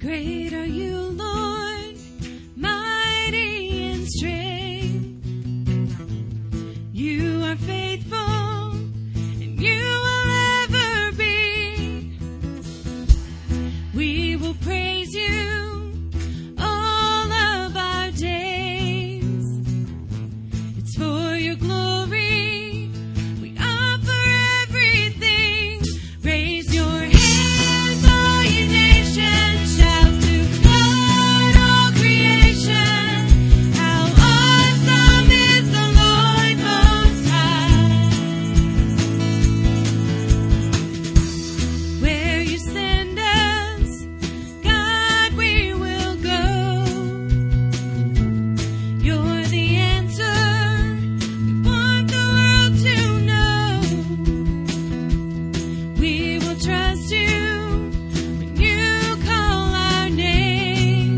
Great are you, Lord, mighty in strength. You are faithful, and you will ever be. We will praise you all of our days. It's for your glory we offer everything. Raise your hands, all you nations, shout to God, all creation. How awesome is the Lord Most High. Where you send us, God, we will go. You're the answer we want the world to know. We will trust you when you call our name.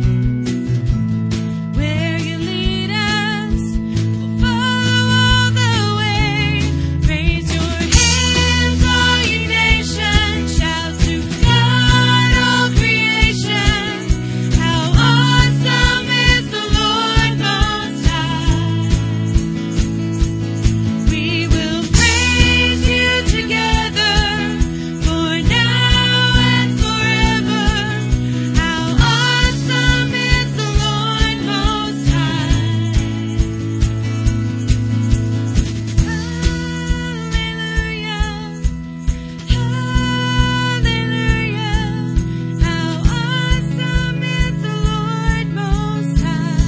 Where you lead us, we'll follow all the way. Raise your hands, all you nations, shout to God, all creation. How awesome is the Lord Most High. We will praise you together, for now and forever. How awesome is the Lord Most High. Hallelujah, hallelujah. How awesome is the Lord Most High.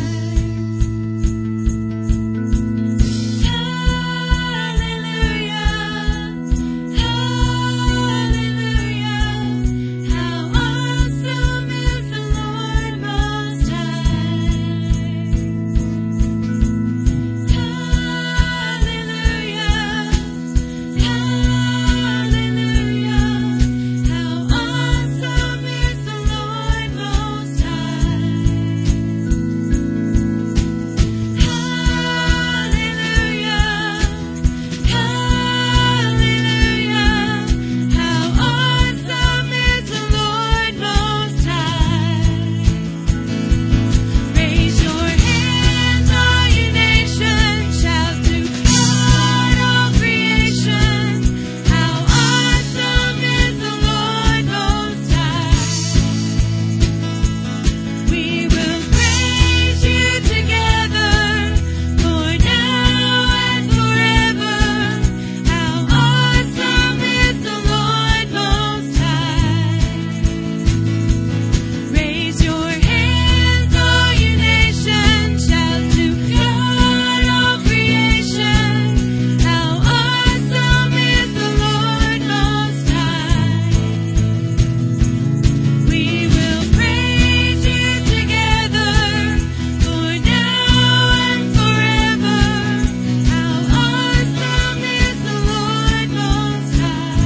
Hallelujah, hallelujah. How awesome is the Lord Most High. Raise your hands, all you nations, shout to God, all creation. How awesome is the Lord Most High. We will praise you together, for now and forever. How awesome is the Lord Most High. Raise your hands, all you nations, shout to God, all creation. How awesome is the Lord Most High. We will praise you together, for now and forever. How awesome is the Lord Most High.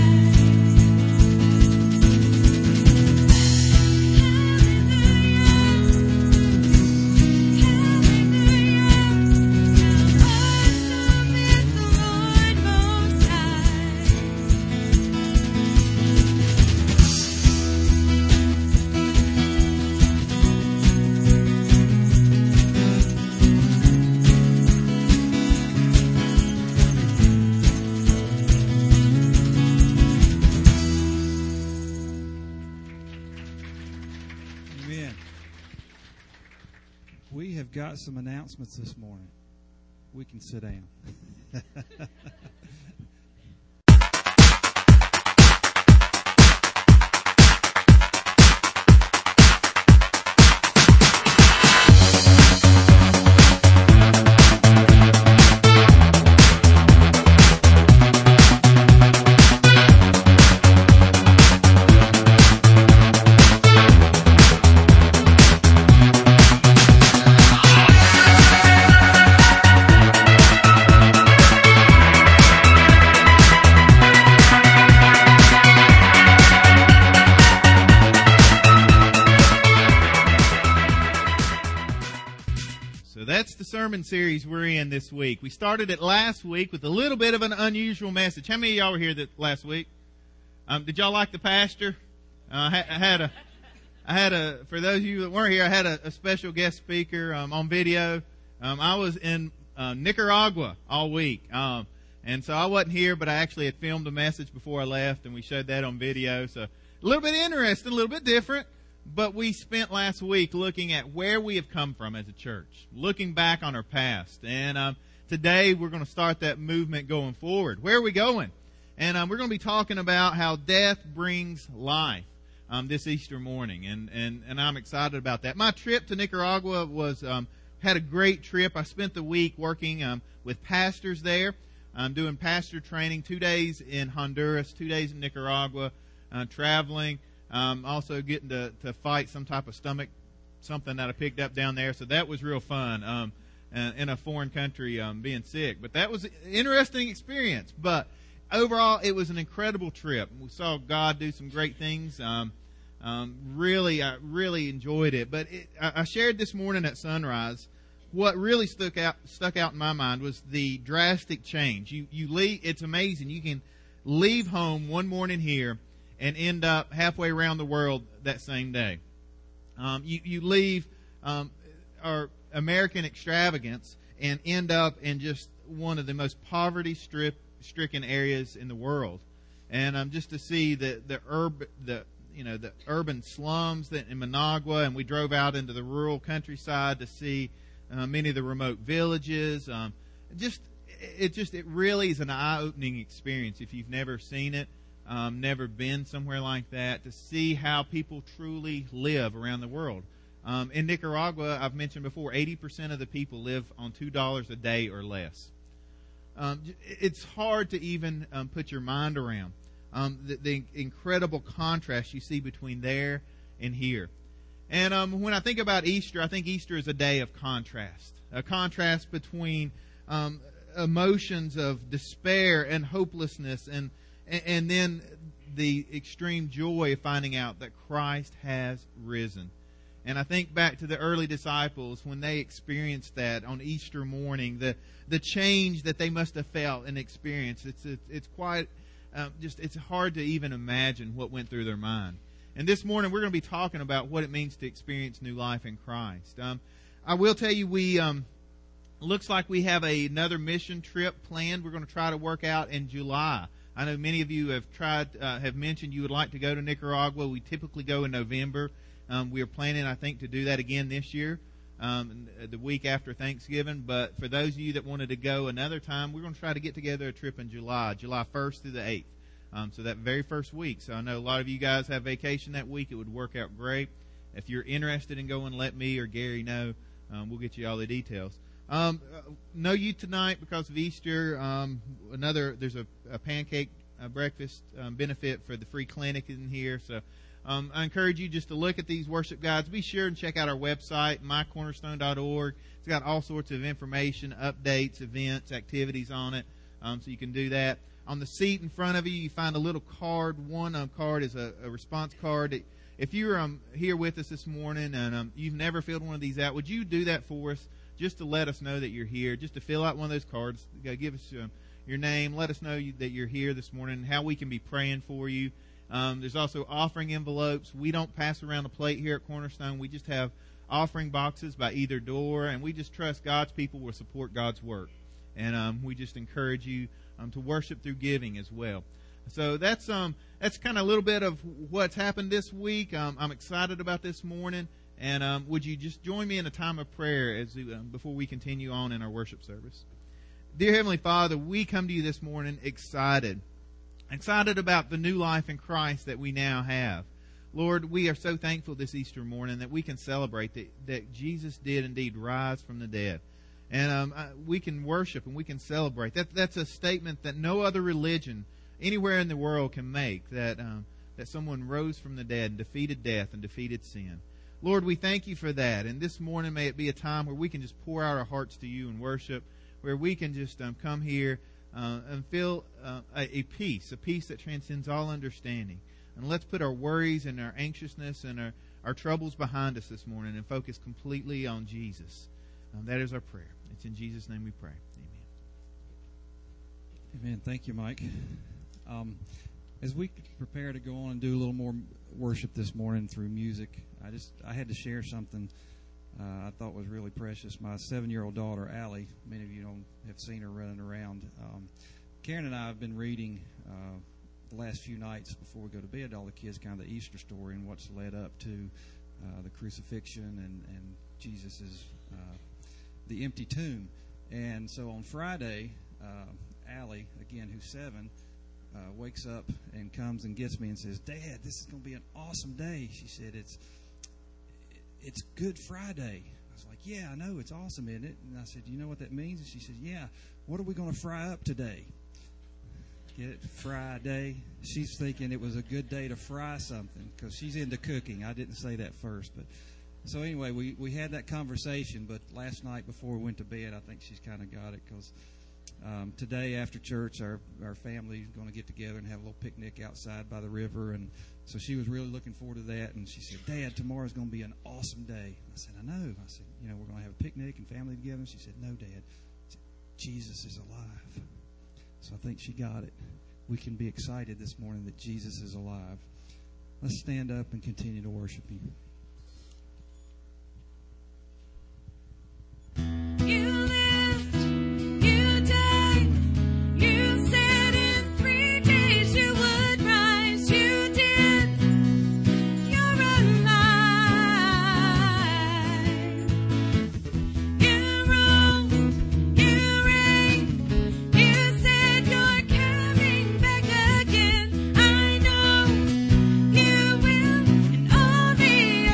Amen. We have got some announcements this morning. We can sit down. So that's the sermon series we're in this week. We started it last week with a little bit of an unusual message. How many of y'all were here last week? Did y'all like the pastor? Had for those of you that weren't here, I had a special guest speaker on video. I was in Nicaragua all week. And so I wasn't here, but I actually had filmed a message before I left, and we showed that on video. So a little bit interesting, a little bit different. But we spent last week looking at where we have come from as a church, looking back on our past. And today we're going to start that movement going forward. Where are we going? And we're going to be talking about how death brings life this Easter morning. And I'm excited about that. My trip to Nicaragua was had a great trip. I spent the week working with pastors there. I'm doing pastor training, 2 days in Honduras, 2 days in Nicaragua, traveling. Also getting to fight some type of stomach, something that I picked up down there. So that was real fun in a foreign country being sick. But that was an interesting experience. But overall, it was an incredible trip. We saw God do some great things. I really enjoyed it. But I shared this morning at sunrise. What really stuck out in my mind was the drastic change. You leave. It's amazing. You can leave home one morning here and end up halfway around the world that same day. You leave our American extravagance and end up in just one of the most poverty-stricken areas in the world. And just to see the urban slums in Managua, and we drove out into the rural countryside to see many of the remote villages. It really is an eye-opening experience if you've never seen it. Never been somewhere like that, to see how people truly live around the world. In Nicaragua, I've mentioned before, 80% of the people live on $2 a day or less. It's hard to even put your mind around the incredible contrast you see between there and here. And when I think about Easter, I think Easter is a day of contrast. A contrast between emotions of despair and hopelessness and then the extreme joy of finding out that Christ has risen. And I think back to the early disciples when they experienced that on Easter morning, the change that they must have felt and experienced. It's quite it's hard to even imagine what went through their mind. And this morning we're going to be talking about what it means to experience new life in Christ. I will tell you, we looks like we have another mission trip planned. We're going to try to work out in July. I know many of you have mentioned you would like to go to Nicaragua. We typically go in November. We are planning, I think, to do that again this year, the week after Thanksgiving. But for those of you that wanted to go another time, we're going to try to get together a trip in July 1st through the 8th. So that very first week. So I know a lot of you guys have vacation that week. It would work out great. If you're interested in going, let me or Gary know. We'll get you all the details. No youth tonight because of Easter. There's a pancake breakfast benefit for the free clinic in here. So I encourage you just to look at these worship guides. Be sure and check out our website, mycornerstone.org. It's got all sorts of information, updates, events, activities on it. So you can do that. On the seat in front of you, you find a little card. One card is a response card. If you're here with us this morning and you've never filled one of these out, would you do that for us? Just to let us know that you're here, just to fill out one of those cards, give us your name, let us know that you're here this morning, and how we can be praying for you. There's also offering envelopes. We don't pass around a plate here at Cornerstone. We just have offering boxes by either door, and we just trust God's people will support God's work. And we just encourage you to worship through giving as well. So that's kind of a little bit of what's happened this week. I'm excited about this morning. And would you just join me in a time of prayer before we continue on in our worship service? Dear Heavenly Father, we come to you this morning excited about the new life in Christ that we now have. Lord, we are so thankful this Easter morning that we can celebrate that Jesus did indeed rise from the dead. And we can worship and we can celebrate. That's a statement that no other religion anywhere in the world can make, that someone rose from the dead and defeated death and defeated sin. Lord, we thank you for that. And this morning may it be a time where we can just pour out our hearts to you and worship, where we can just come here and feel a peace that transcends all understanding. And let's put our worries and our anxiousness and our troubles behind us this morning and focus completely on Jesus. That is our prayer. It's in Jesus' name we pray. Amen. Amen. Thank you, Mike. As we prepare to go on and do a little more worship this morning through music, I had to share something I thought was really precious. My 7-year-old daughter, Allie, many of you have seen her running around. Karen and I have been reading the last few nights before we go to bed, all the kids, kind of the Easter story and what's led up to the crucifixion and Jesus's the empty tomb. And so on Friday, Allie, again, who's 7, wakes up and comes and gets me and says, "Dad, this is going to be an awesome day." She said, it's Good Friday. I was like, "Yeah, I know, it's awesome, isn't it?" And I said, "You know what that means?" And she said, "Yeah, what are we going to fry up today?" Get it? Friday. She's thinking it was a good day to fry something because she's into cooking. I didn't say that first, but so anyway, we had that conversation. But last night before we went to bed, I think she's kind of got it because today after church, our family is going to get together and have a little picnic outside by the river, and so she was really looking forward to that. And she said, "Dad, tomorrow's going to be an awesome day." I said, "I know." I said, "You know, we're going to have a picnic and family together." And she said, "No, Dad, Jesus is alive." So I think she got it. We can be excited this morning that Jesus is alive. Let's stand up and continue to worship Him. You lived, you died, you said in 3 days you would rise. You did, you're alive. You rule, you reign, you said you're coming back again. I know you will, and all the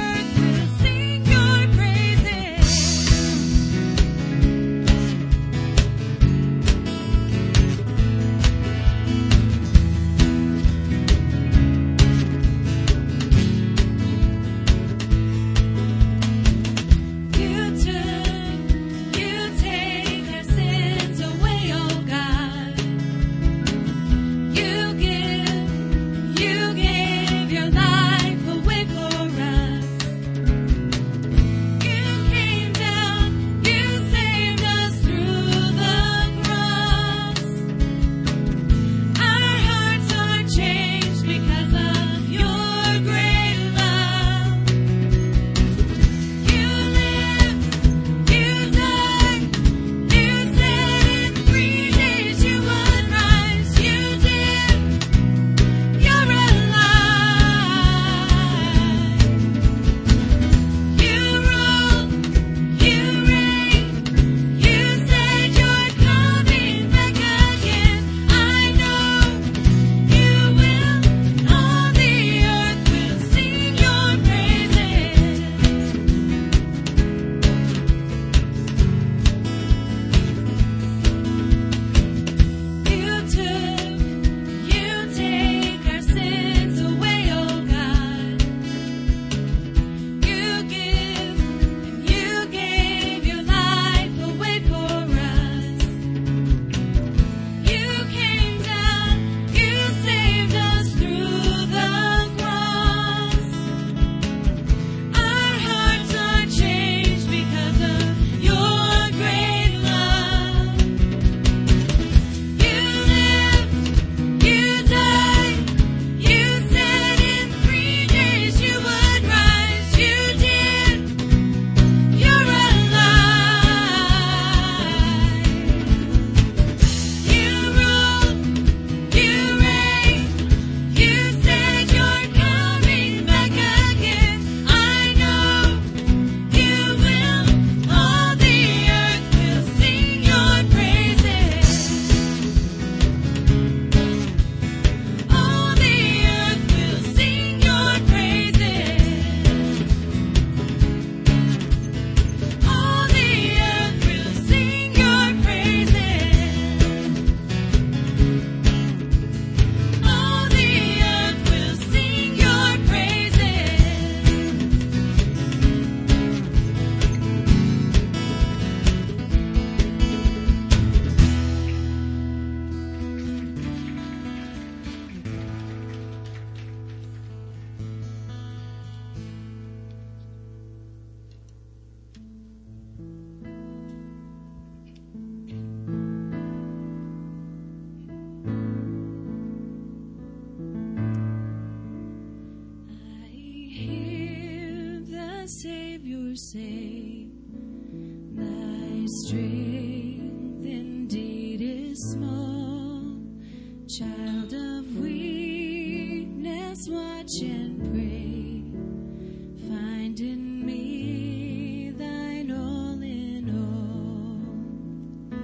hear the Savior say, thy strength indeed is small. Child of weakness, watch and pray. Find in me thine all in all.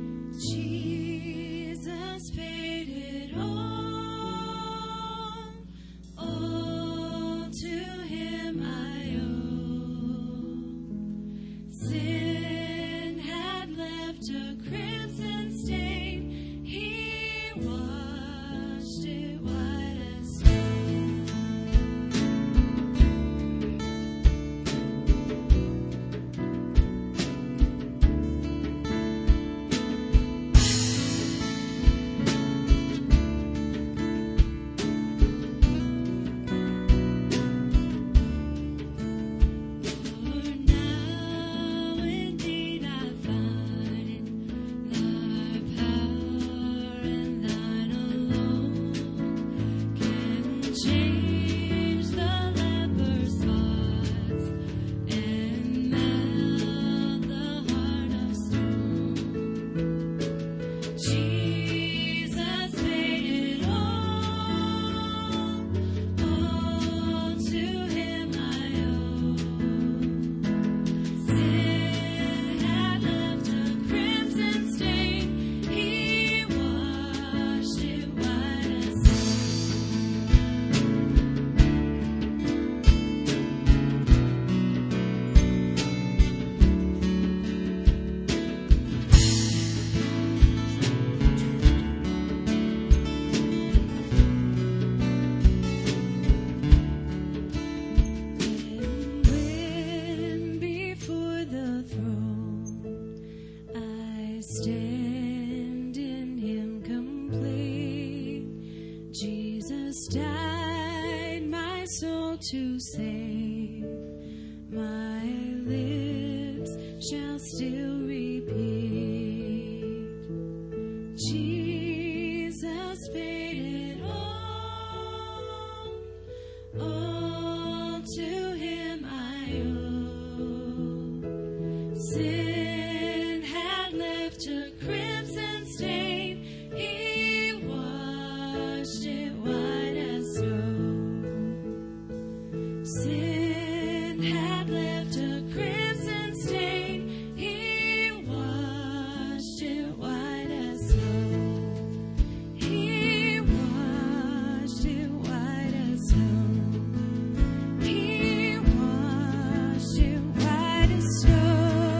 Jesus paid it all to him I owe. Sin had left a crimson stain, he washed it white as snow. For now indeed I find thy power and thine alone can change the leper's spots and melt the heart of stone. Jesus paid it all to him I owe. Sin had left a crimson stain, he washed it white as snow. When before the throne I stand in him complete, Jesus died my soul to save. My lips shall still repeat, Jesus paid it all to him I owe. Sin had left a crimson stain, he washed it white as snow. Sin had left a crimson stain, he washed it white as snow. He washed it white as snow. He washed it white as snow.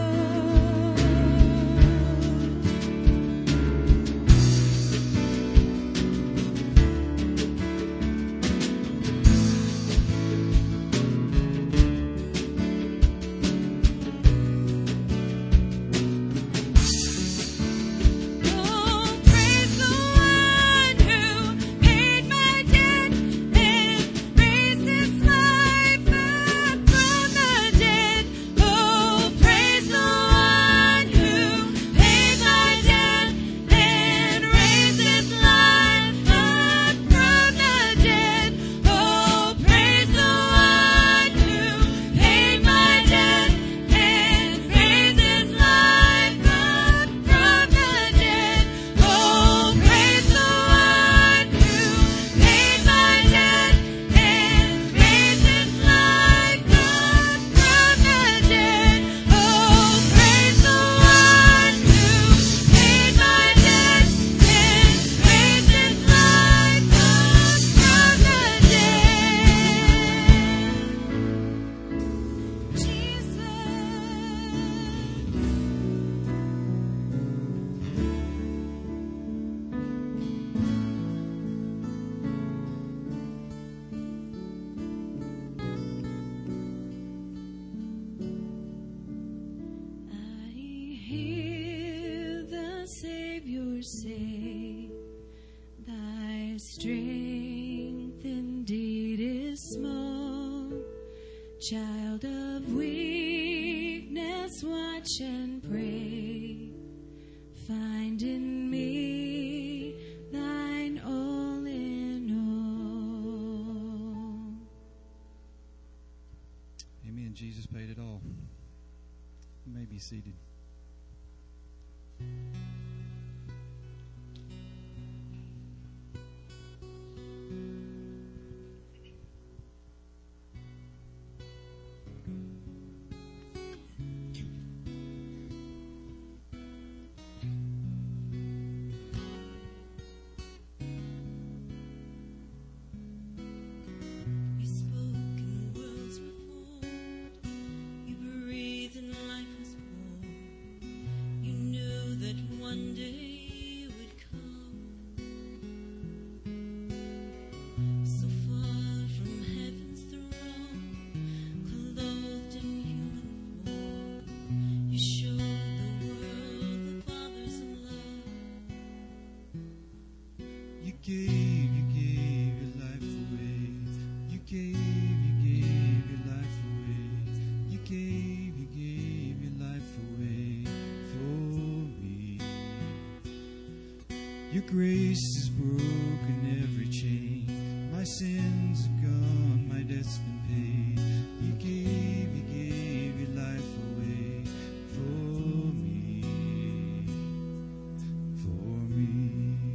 Say, thy strength indeed is small. Child of weakness, watch and pray. Find in me thine all in all. Amen. Jesus paid it all. You may be seated. You spoke and worlds were formed. You breathed and life was born. You knew that one day you would come. So far from heaven's throne, clothed in human form, you showed the world the Father's love. You gave your life away. You gave your life away. You gave your life away for me. Your grace has broken every chain. My sins are gone, my debt's been paid. You gave your life away for me. For me.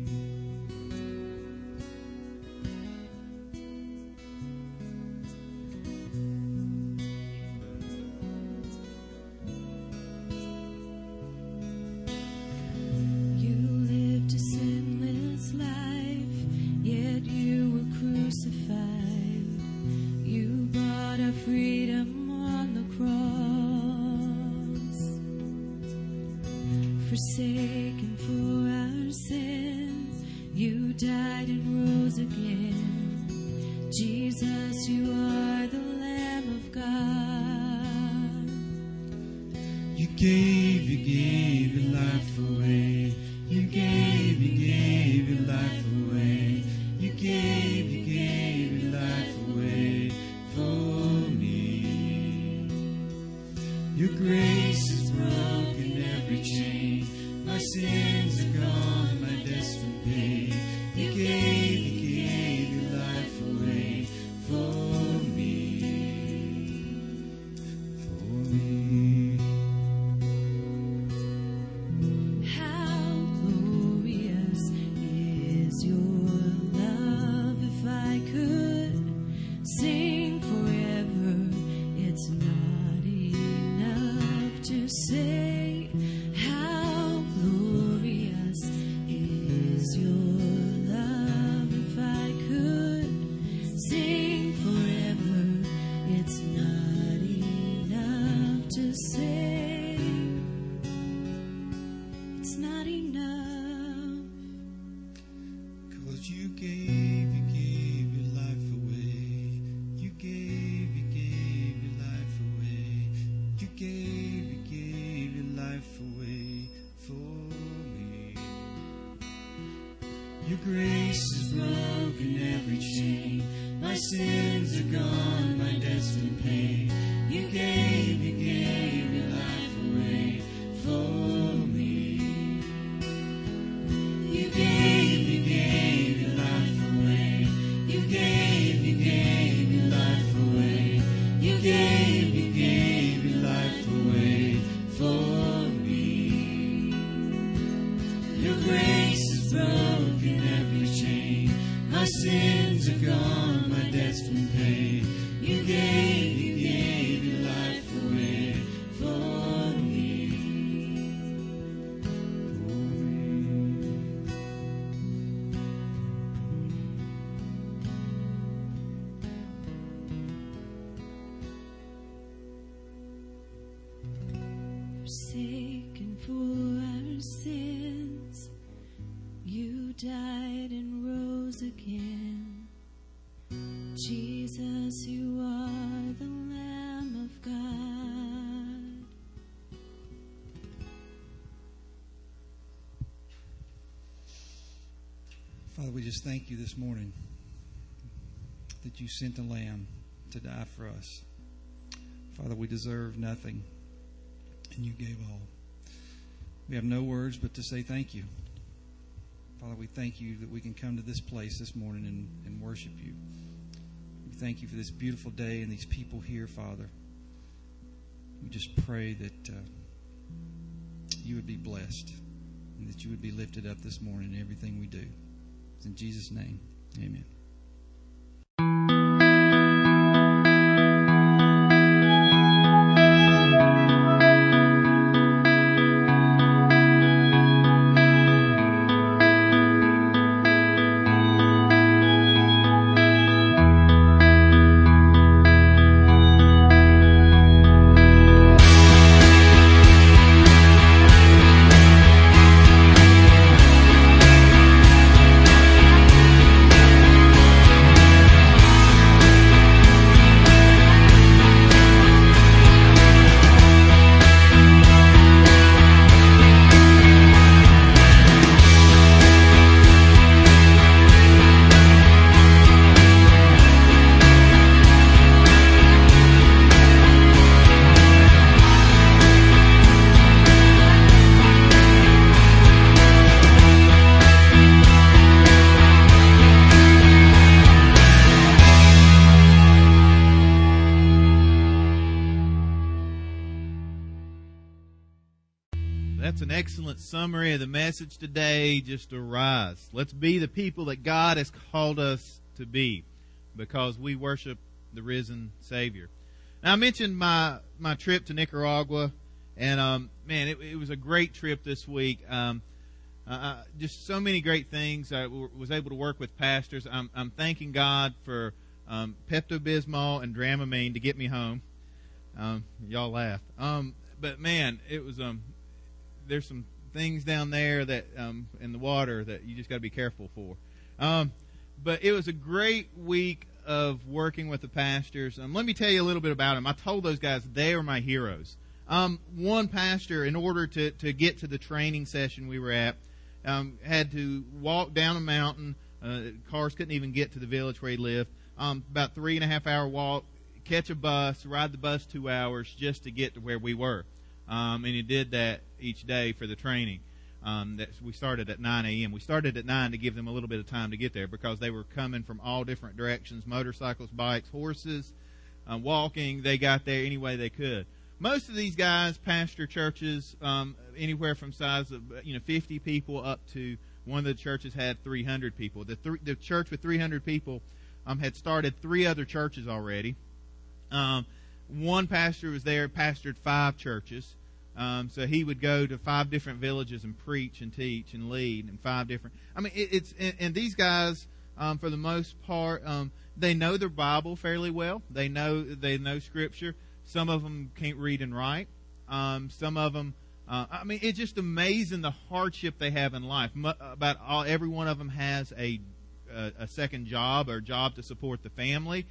You lived a sinless life, yet you were crucified. You bought our freedom on the cross. Forsaken for our sins, you died and rose again. Jesus, you are the Lamb of God. You gave your life away. You gave your life away. You gave your life away for me. Your grace has broken every chain. My sins are gone, my debt's been paid. You gave your life away for me. For me. How glorious is your love. If I could sing forever, it's not enough to say how glorious is your love. If I could sing forever, it's not enough to say it's not enough. 'Cause you gave your life away. You gave your life away. You gave your life away for me. Your grace has broken every chain. My sins are gone, my debt's been paid. You gave your life away for me. You gave your life away. You gave your life away. You gave your life away for me. Your grace has broken every chain. My sins are gone, my debt's been paid. You gave your life away for me. For me. Forsaken for our sins, you died and rose again. Jesus, you are the Lamb of God. Father, we just thank you this morning that you sent a lamb to die for us. Father, we deserve nothing, and you gave all. We have no words but to say thank you. Father, we thank you that we can come to this place this morning and worship you. We thank you for this beautiful day and these people here, Father. we just pray that you would be blessed and that you would be lifted up this morning in everything we do. It's in Jesus' name, amen. That's an excellent summary of the message today. Just arise. Let's be the people that God has called us to be, because we worship the risen Savior. Now, I mentioned my trip to Nicaragua, and man, it was a great trip this week. Just so many great things. I was able to work with pastors. I'm thanking God for Pepto-Bismol and Dramamine to get me home. Y'all laugh. But man, it was there's some things down there that in the water that you just got to be careful for. But it was a great week of working with the pastors. Let me tell you a little bit about them. I told those guys they are my heroes. One pastor, in order to get to the training session we were at, had to walk down a mountain. Cars couldn't even get to the village where he lived. About 3.5 hour walk, catch a bus, ride the bus 2 hours just to get to where we were. And he did that each day for the training. We started at 9 a.m. We started at 9 to give them a little bit of time to get there, because they were coming from all different directions, motorcycles, bikes, horses, walking. They got there any way they could. Most of these guys pastor churches anywhere from size of 50 people up to one of the churches had 300 people. The church with 300 people had started 3 other churches already. One pastor was there, pastored 5 churches. So he would go to 5 different villages and preach and teach and lead in 5 different. And these guys, for the most part, they know their Bible fairly well. They know Scripture. Some of them can't read and write. Some of them, it's just amazing the hardship they have in life. Every one of them has a second job or job to support the family.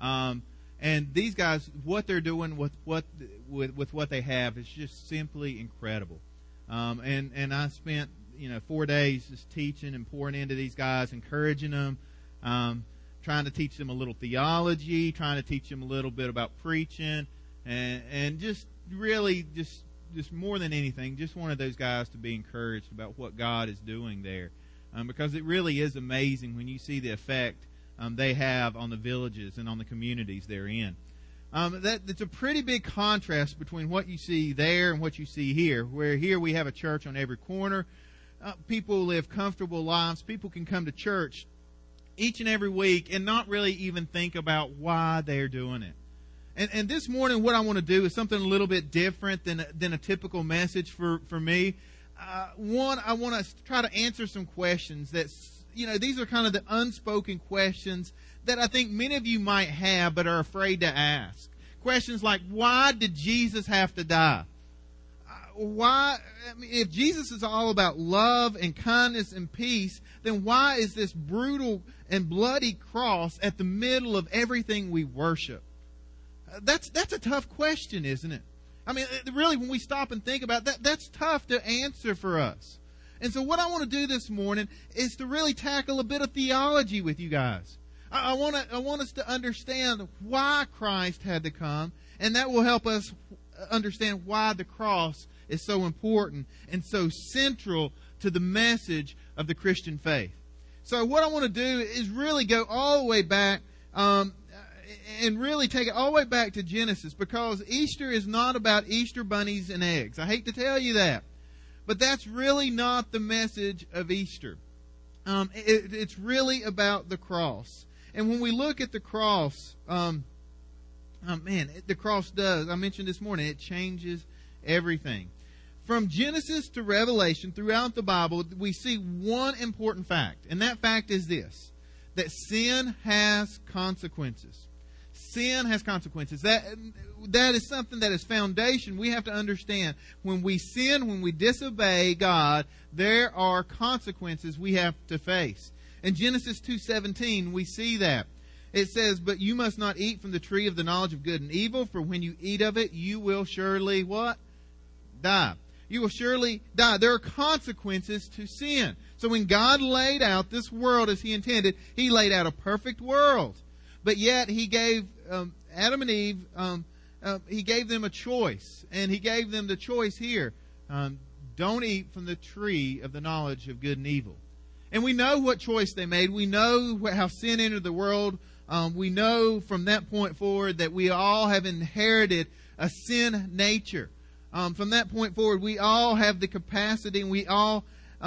And these guys, what they're doing with what they have is just simply incredible. And I spent 4 days just teaching and pouring into these guys, encouraging them, trying to teach them a little theology, trying to teach them a little bit about preaching, and just really just more than anything, just wanted those guys to be encouraged about what God is doing there, because it really is amazing when you see the effect they have on the villages and on the communities they're in. It's a pretty big contrast between what you see there and what you see here, where here we have a church on every corner. People live comfortable lives. People can come to church each and every week and not really even think about why they're doing it. And this morning what I want to do is something a little bit different than a typical message for me. One, I want to try to answer some questions that these are kind of the unspoken questions that I think many of you might have but are afraid to ask. Questions like, why did Jesus have to die? Why? If Jesus is all about love and kindness and peace, then why is this brutal and bloody cross at the middle of everything we worship? That's a tough question, isn't it? Really, when we stop and think about that, that's tough to answer for us. And so what I want to do this morning is to really tackle a bit of theology with you guys. I want us to understand why Christ had to come, and that will help us understand why the cross is so important and so central to the message of the Christian faith. So what I want to do is really go all the way back and really take it all the way back to Genesis, because Easter is not about Easter bunnies and eggs. I hate to tell you that, but that's really not the message of Easter. It's really about the cross. And when we look at the cross, the cross does, I mentioned this morning, it changes everything. From Genesis to Revelation, throughout the Bible, we see one important fact, and that fact is this, that sin has consequences. Sin has consequences. That is something that is foundation. We have to understand when we sin, when we disobey God, there are consequences we have to face. In Genesis 2:17, we see that. It says, "But you must not eat from the tree of the knowledge of good and evil, for when you eat of it, you will surely," what? Die. You will surely die. There are consequences to sin. So when God laid out this world as He intended, He laid out a perfect world. But yet He gave Adam and Eve, He gave them a choice. And He gave them the choice here. Don't eat from the tree of the knowledge of good and evil. And we know what choice they made. We know how sin entered the world. We know from that point forward that we all have inherited a sin nature. From that point forward, we all have the capacity, and we all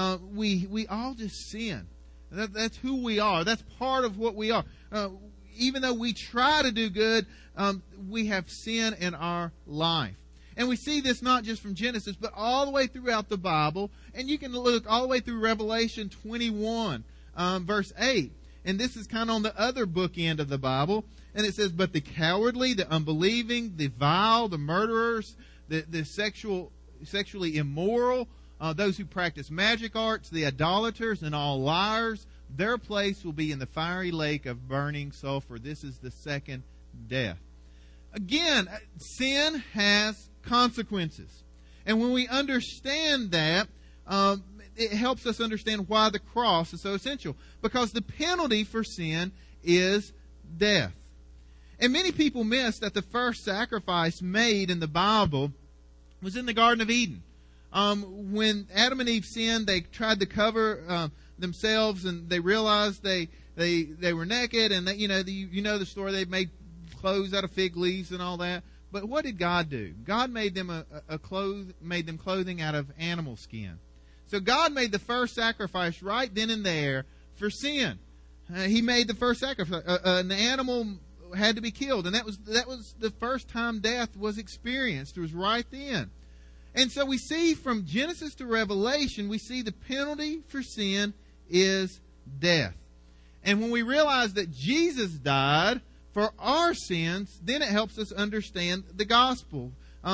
just sin. That's who we are. That's part of what we are. Even though we try to do good, we have sin in our life. And we see this not just from Genesis, but all the way throughout the Bible. And you can look all the way through Revelation 21, verse 8. And this is kind of on the other bookend of the Bible. And it says, "But the cowardly, the unbelieving, the vile, the murderers, the sexually immoral, those who practice magic arts, the idolaters, and all liars, their place will be in the fiery lake of burning sulfur." This is the second death. Again, sin has consequences. And when we understand that, it helps us understand why the cross is so essential. Because the penalty for sin is death. And many people miss that the first sacrifice made in the Bible was in the Garden of Eden. When Adam and Eve sinned, they tried to cover themselves, and they realized they were naked, and that, you know the story. They made clothes out of fig leaves and all that. But what did God do? God made them made them clothing out of animal skin. So God made the first sacrifice right then and there for sin. He made the first sacrifice. An animal had to be killed, and that was the first time death was experienced. It was right then. And so we see from Genesis to Revelation, we see the penalty for sin is death. And when we realize that Jesus died for our sins, then it helps us understand the gospel.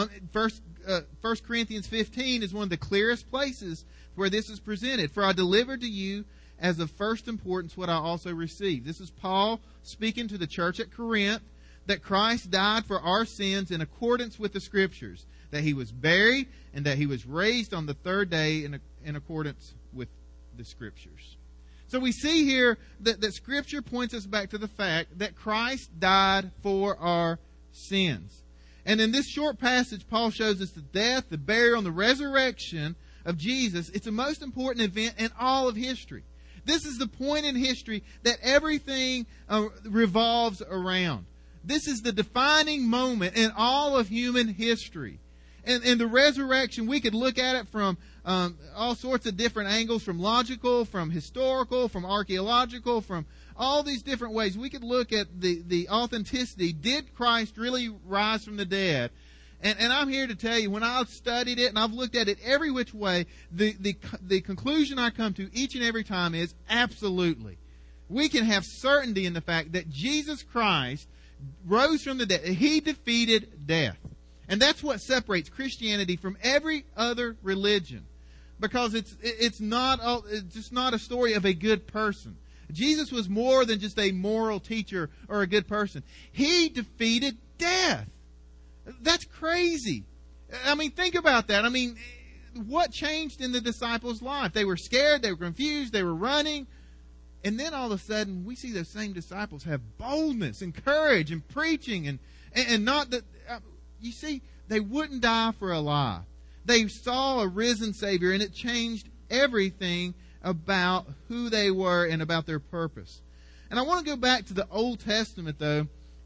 1 Corinthians 15 is one of the clearest places where this is presented. "For I delivered to you as of first importance what I also received." This is Paul speaking to the church at Corinth, that Christ died for our sins in accordance with the Scriptures, that He was buried, and that He was raised on the third day in accordance with the Scriptures. So we see here that Scripture points us back to the fact that Christ died for our sins. And in this short passage, Paul shows us the death, the burial, and the resurrection of Jesus. It's the most important event in all of history. This is the point in history that everything revolves around. This is the defining moment in all of human history. And the resurrection, we could look at it from all sorts of different angles, from logical, from historical, from archaeological, from all these different ways. We could look at the authenticity. Did Christ really rise from the dead? And I'm here to tell you, when I've studied it and I've looked at it every which way, the conclusion I come to each and every time is absolutely. We can have certainty in the fact that Jesus Christ rose from the dead. He defeated death. And that's what separates Christianity from every other religion. Because it's just not a story of a good person. Jesus was more than just a moral teacher or a good person. He defeated death. That's crazy. I mean, think about that. I mean, what changed in the disciples' life? They were scared, they were confused, they were running. And then all of a sudden, we see those same disciples have boldness and courage and preaching and not that... You see, they wouldn't die for a lie. They saw a risen Savior, and it changed everything about who they were and about their purpose. And I want to go back to the Old Testament, though,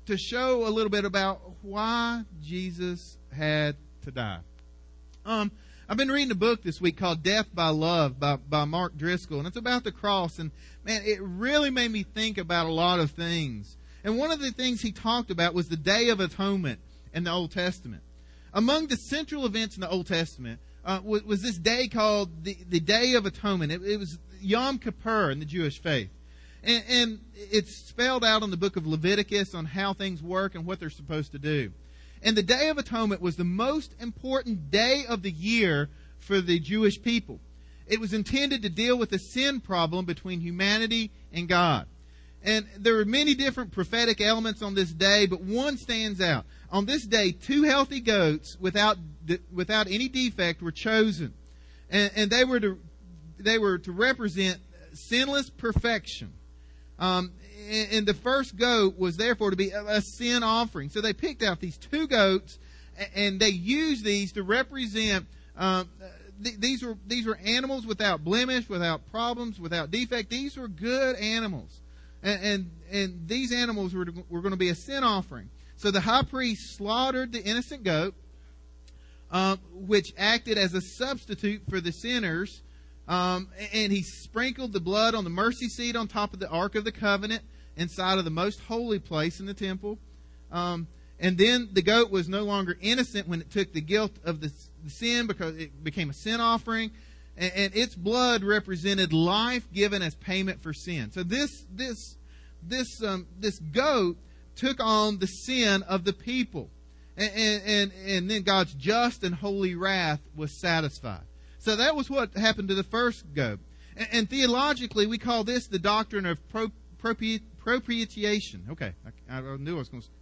to show a little bit about why Jesus had to die. I've been reading a book this week called Death by Love by Mark Driscoll, and it's about the cross. And man, it really made me think about a lot of things. And one of the things he talked about was the Day of Atonement in the Old Testament. Among the central events in the Old Testament was this day called the Day of Atonement. It was Yom Kippur in the Jewish faith. And it's spelled out in the book of Leviticus on how things work and what they're supposed to do. And the Day of Atonement was the most important day of the year for the Jewish people. It was intended to deal with the sin problem between humanity and God. And there were many different prophetic elements on this day, but one stands out. On this day, 2 healthy goats without any defect were chosen. And they were to represent sinless perfection. And the first goat was therefore to be a sin offering. So they picked out these 2 goats, and they used these to represent. These were animals without blemish, without problems, without defect. These were good animals, and these animals were going to be a sin offering. So the high priest slaughtered the innocent goat, which acted as a substitute for the sinners. And he sprinkled the blood on the mercy seat on top of the Ark of the Covenant inside of the most holy place in the temple. And then the goat was no longer innocent when it took the guilt of the sin, because it became a sin offering. And its blood represented life given as payment for sin. So this goat took on the sin of the people. And then God's just and holy wrath was satisfied. So that was what happened to the first goat. And theologically, we call this the doctrine of propitiation. Okay, I knew I was going to...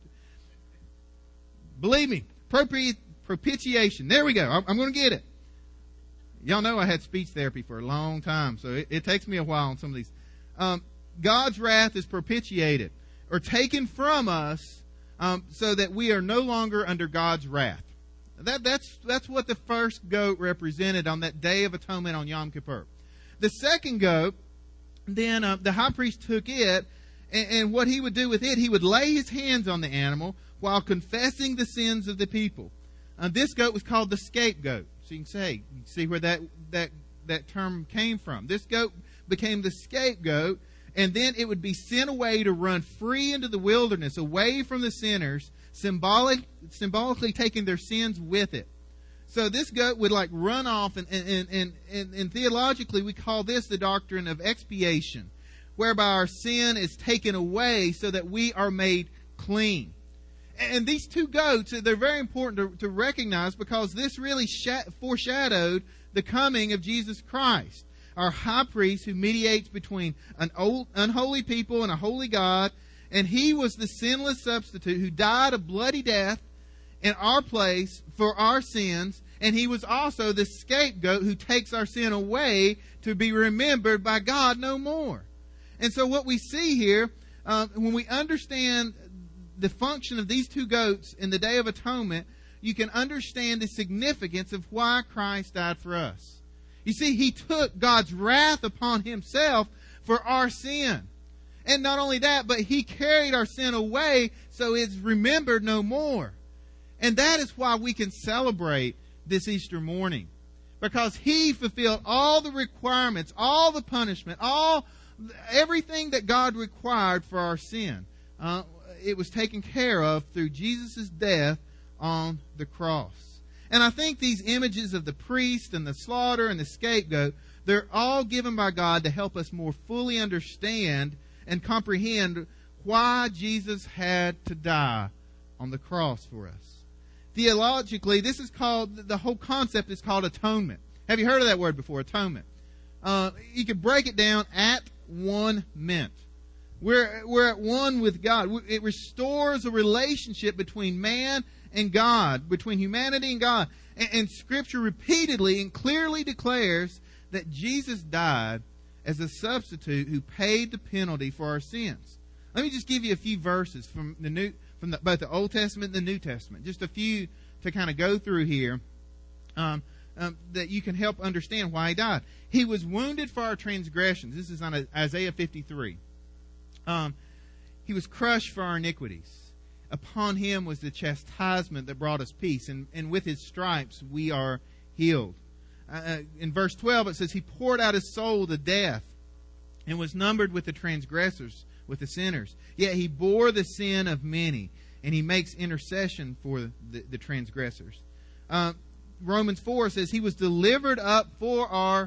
Believe me, propitiation. There we go. I'm going to get it. Y'all know I had speech therapy for a long time, so it takes me a while on some of these. God's wrath is propitiated, or taken from us, so that we are no longer under God's wrath. That's what the first goat represented on that Day of Atonement on Yom Kippur. The second goat, then the high priest took it, and what he would do with it, he would lay his hands on the animal while confessing the sins of the people. This goat was called the scapegoat. So you can see where that term came from. This goat became the scapegoat, and then it would be sent away to run free into the wilderness, away from the sinners, symbolically taking their sins with it. So this goat would run off, and theologically we call this the doctrine of expiation, whereby our sin is taken away so that we are made clean. And these 2 goats, they're very important to recognize, because this really foreshadowed the coming of Jesus Christ, our high priest who mediates between an unholy people and a holy God. And he was the sinless substitute who died a bloody death in our place for our sins. And he was also the scapegoat who takes our sin away to be remembered by God no more. And so what we see here, when we understand the function of these 2 goats in the Day of Atonement, you can understand the significance of why Christ died for us. You see, he took God's wrath upon himself for our sin. And not only that, but he carried our sin away so it's remembered no more. And that is why we can celebrate this Easter morning. Because he fulfilled all the requirements, all the punishment, everything that God required for our sin. It was taken care of through Jesus' death on the cross. And I think these images of the priest and the slaughter and the scapegoat, they're all given by God to help us more fully understand and comprehend why Jesus had to die on the cross for us. Theologically, this is called, the whole concept is called atonement. Have you heard of that word before, atonement? You could break it down at one meant. We're at one with God. It restores a relationship between man and God, between humanity and God. And Scripture repeatedly and clearly declares that Jesus died as a substitute who paid the penalty for our sins. Let me just give you a few verses from both the Old Testament and the New Testament. Just a few to kind of go through here that you can help understand why he died. He was wounded for our transgressions. This is on Isaiah 53. He was crushed for our iniquities. Upon him was the chastisement that brought us peace, and with his stripes we are healed. In verse 12 it says, he poured out his soul to death and was numbered with the transgressors, with the sinners. Yet he bore the sin of many, and he makes intercession for the transgressors. Romans 4 says he was delivered up for our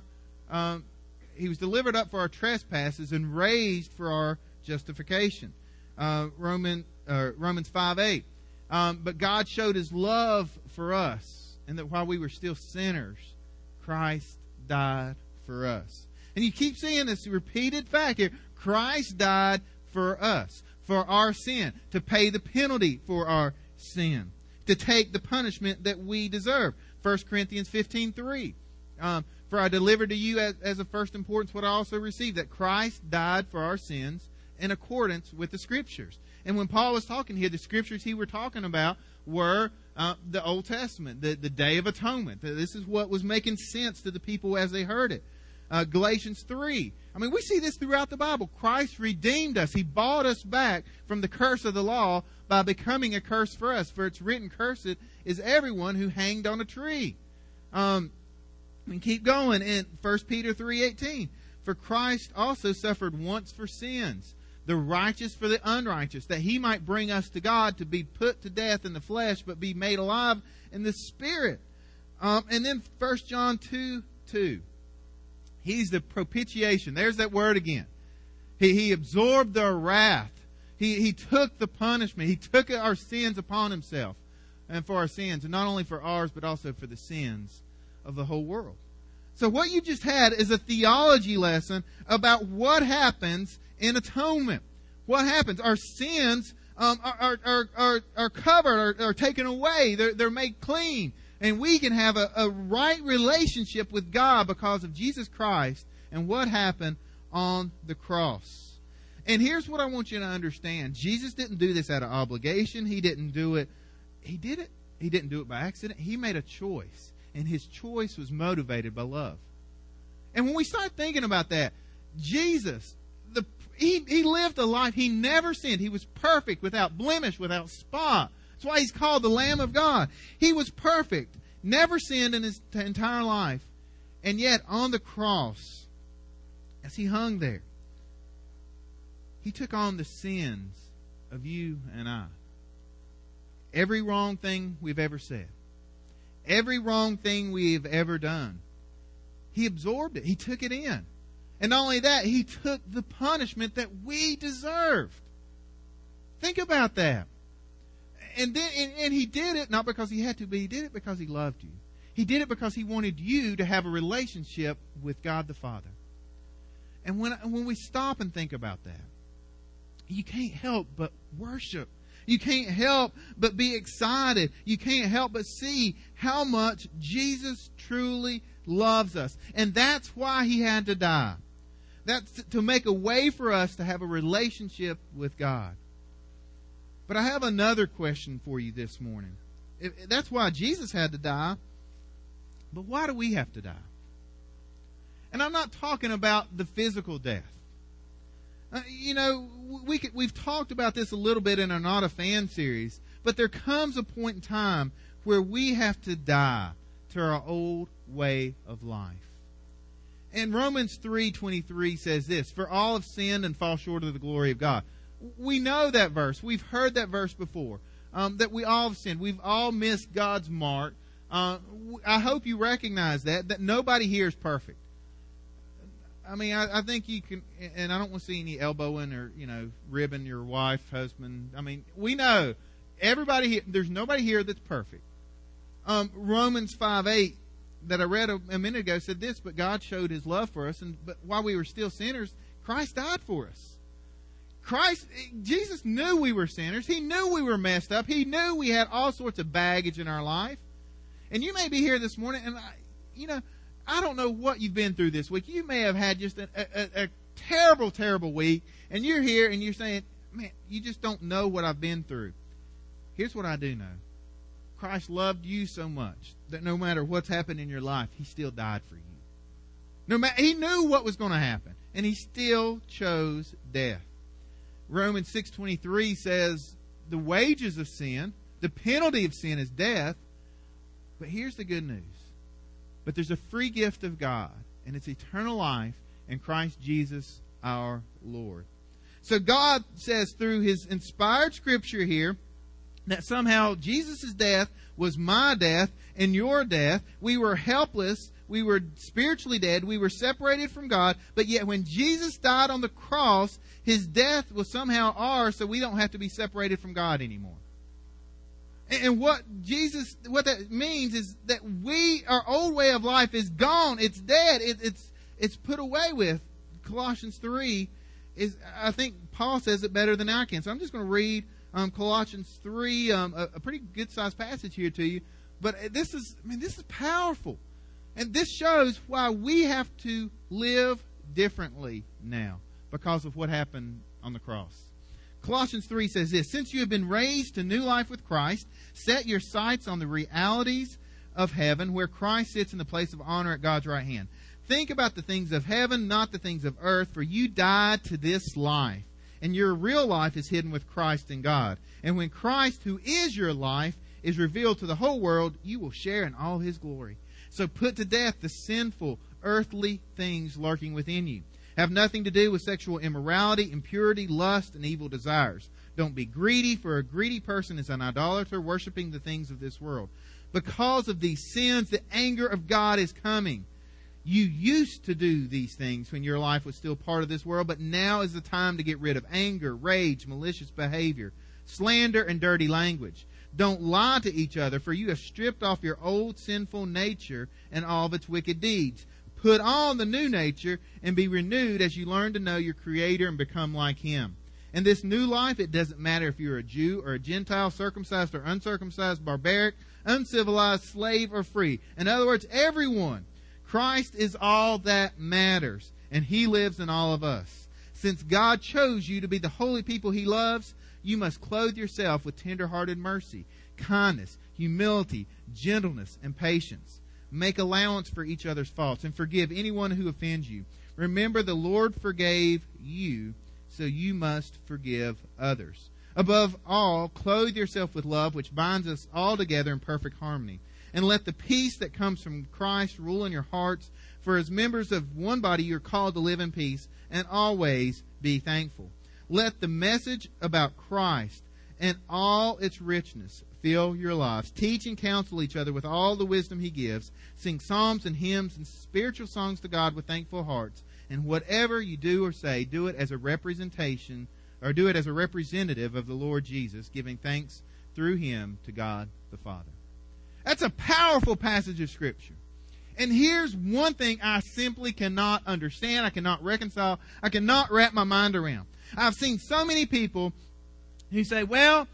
trespasses and raised for our justification. Romans 5:8. But God showed his love for us, and that while we were still sinners, Christ died for us. And you keep seeing this repeated fact here. Christ died for us, for our sin, to pay the penalty for our sin, to take the punishment that we deserve. 1 Corinthians 15:3. For I delivered to you as of first importance what I also received, that Christ died for our sins in accordance with the Scriptures. And when Paul was talking here, the Scriptures he were talking about were the Old Testament, the Day of Atonement. This is what was making sense to the people as they heard it. Galatians 3. I mean, we see this throughout the Bible. Christ redeemed us. He bought us back from the curse of the law by becoming a curse for us. For it's written, cursed is everyone who hanged on a tree. And keep going in 1 Peter 3:18. For Christ also suffered once for sins, the righteous for the unrighteous, that he might bring us to God, to be put to death in the flesh, but be made alive in the Spirit. And then 1 John 2:2. He's the propitiation. There's that word again. He absorbed their wrath. He took the punishment. He took our sins upon himself, and for our sins, and not only for ours, but also for the sins of the whole world. So what you just had is a theology lesson about what happens in atonement. What happens? Our sins are covered, are taken away. They're made clean. And we can have a right relationship with God because of Jesus Christ and what happened on the cross. And here's what I want you to understand. Jesus didn't do this out of obligation. He didn't do it. He didn't do it by accident. He made a choice. And his choice was motivated by love. And when we start thinking about that, Jesus, he lived a life. He never sinned. He was perfect, without blemish, without spot. That's why he's called the Lamb of God. He was perfect, never sinned in his entire life. And yet, on the cross, as he hung there, he took on the sins of you and I. Every wrong thing we've ever said, every wrong thing we've ever done, he absorbed it. He took it in. And not only that, he took the punishment that we deserved. Think about that. And he did it not because he had to, but he did it because he loved you. He did it because he wanted you to have a relationship with God the Father. And when we stop and think about that, you can't help but worship. You can't help but be excited. You can't help but see how much Jesus truly loves us. And that's why he had to die. That's to make a way for us to have a relationship with God. But I have another question for you this morning. That's why Jesus had to die. But why do we have to die? And I'm not talking about the physical death. We've talked about this a little bit in our Not a Fan series. But there comes a point in time where we have to die to our old way of life. And Romans 3:23 says this, for all have sinned and fall short of the glory of God. We know that verse. We've heard that verse before. That we all have sinned. We've all missed God's mark. I hope you recognize that nobody here is perfect. I mean, I think you can, and I don't want to see any elbowing or, ribbing your wife, husband. I mean, we know everybody here, there's nobody here that's perfect. Romans 5:8 that I read a minute ago said this, but God showed his love for us, but while we were still sinners, Christ died for us. Jesus knew we were sinners. He knew we were messed up. He knew we had all sorts of baggage in our life. And you may be here this morning, and I don't know what you've been through this week. You may have had just a terrible, terrible week, and you're here and you're saying, man, you just don't know what I've been through. Here's what I do know. Christ loved you so much that no matter what's happened in your life, he still died for you. He knew what was going to happen, and he still chose death. Romans 6:23 says the wages of sin, the penalty of sin is death. But here's the good news. But there's a free gift of God, and it's eternal life in Christ Jesus our Lord. So God says through His inspired Scripture here that somehow Jesus' death was my death and your death. We were helpless. We were spiritually dead. We were separated from God. But yet when Jesus died on the cross, His death was somehow ours, so we don't have to be separated from God anymore. And what that means is that our old way of life is gone. It's dead. It's put away with. Colossians 3 is, I think Paul says it better than I can. So I'm just going to read Colossians 3, a pretty good sized passage here to you. But this is powerful. And this shows why we have to live differently now because of what happened on the cross. Colossians 3 says this: since you have been raised to new life with Christ, set your sights on the realities of heaven, where Christ sits in the place of honor at God's right hand. Think about the things of heaven, not the things of earth, for you died to this life, and your real life is hidden with Christ in God. And when Christ, who is your life, is revealed to the whole world, you will share in all His glory. So put to death the sinful, earthly things lurking within you. Have nothing to do with sexual immorality, impurity, lust, and evil desires. Don't be greedy, for a greedy person is an idolater, worshiping the things of this world. Because of these sins, the anger of God is coming. You used to do these things when your life was still part of this world, but now is the time to get rid of anger, rage, malicious behavior, slander, and dirty language. Don't lie to each other, for you have stripped off your old sinful nature and all of its wicked deeds. Put on the new nature and be renewed as you learn to know your Creator and become like Him. In this new life, it doesn't matter if you're a Jew or a Gentile, circumcised or uncircumcised, barbaric, uncivilized, slave or free. In other words, everyone. Christ is all that matters, and He lives in all of us. Since God chose you to be the holy people He loves, you must clothe yourself with tender-hearted mercy, kindness, humility, gentleness, and patience. Make allowance for each other's faults and forgive anyone who offends you. Remember, the Lord forgave you, so you must forgive others. Above all, clothe yourself with love, which binds us all together in perfect harmony. And let the peace that comes from Christ rule in your hearts. For as members of one body, you are called to live in peace and always be thankful. Let the message about Christ and all its richness fill your lives. Teach and counsel each other with all the wisdom He gives. Sing psalms and hymns and spiritual songs to God with thankful hearts. And whatever you do or say, do it as a representation, or do it as a representative of the Lord Jesus, giving thanks through Him to God the Father. That's a powerful passage of Scripture. And here's one thing I simply cannot understand, I cannot reconcile, I cannot wrap my mind around. I've seen so many people who say, well,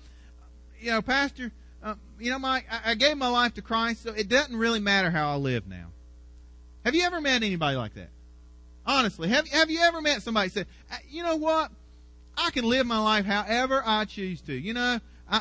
Pastor, Mike, I gave my life to Christ, so it doesn't really matter how I live now. Have you ever met anybody like that? Honestly, have you ever met somebody who said, you know what? I can live my life however I choose to.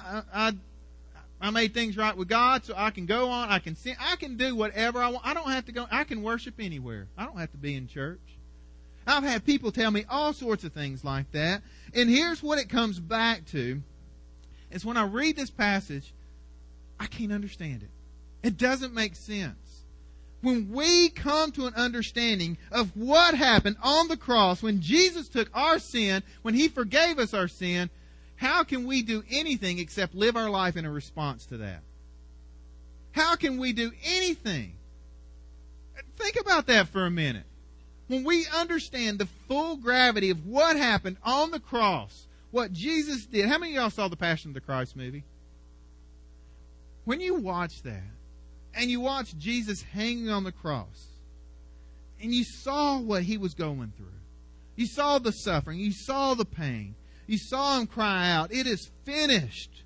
I made things right with God, so I can go on, I can sin, I can do whatever I want. I don't have to go, I can worship anywhere. I don't have to be in church. I've had people tell me all sorts of things like that. And here's what it comes back to, is when I read this passage, I can't understand it. It doesn't make sense. When we come to an understanding of what happened on the cross, when Jesus took our sin, when He forgave us our sin, how can we do anything except live our life in a response to that? How can we do anything? Think about that for a minute. When we understand the full gravity of what happened on the cross, what Jesus did. How many of y'all saw the Passion of the Christ movie? When you watch that, and you watch Jesus hanging on the cross, and you saw what He was going through, you saw the suffering, you saw the pain, you saw Him cry out, "It is finished."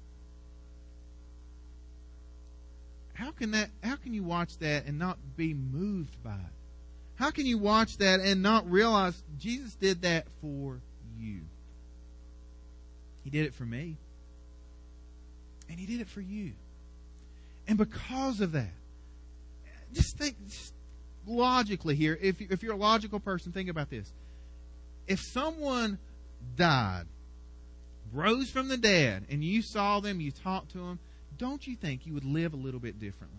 How can you watch that and not be moved by it? How can you watch that and not realize Jesus did that for you? He did it for me. And He did it for you. And because of that, just think logically here. If you're a logical person, think about this. If someone died rose from the dead, and you saw them, you talked to them, don't you think you would live a little bit differently?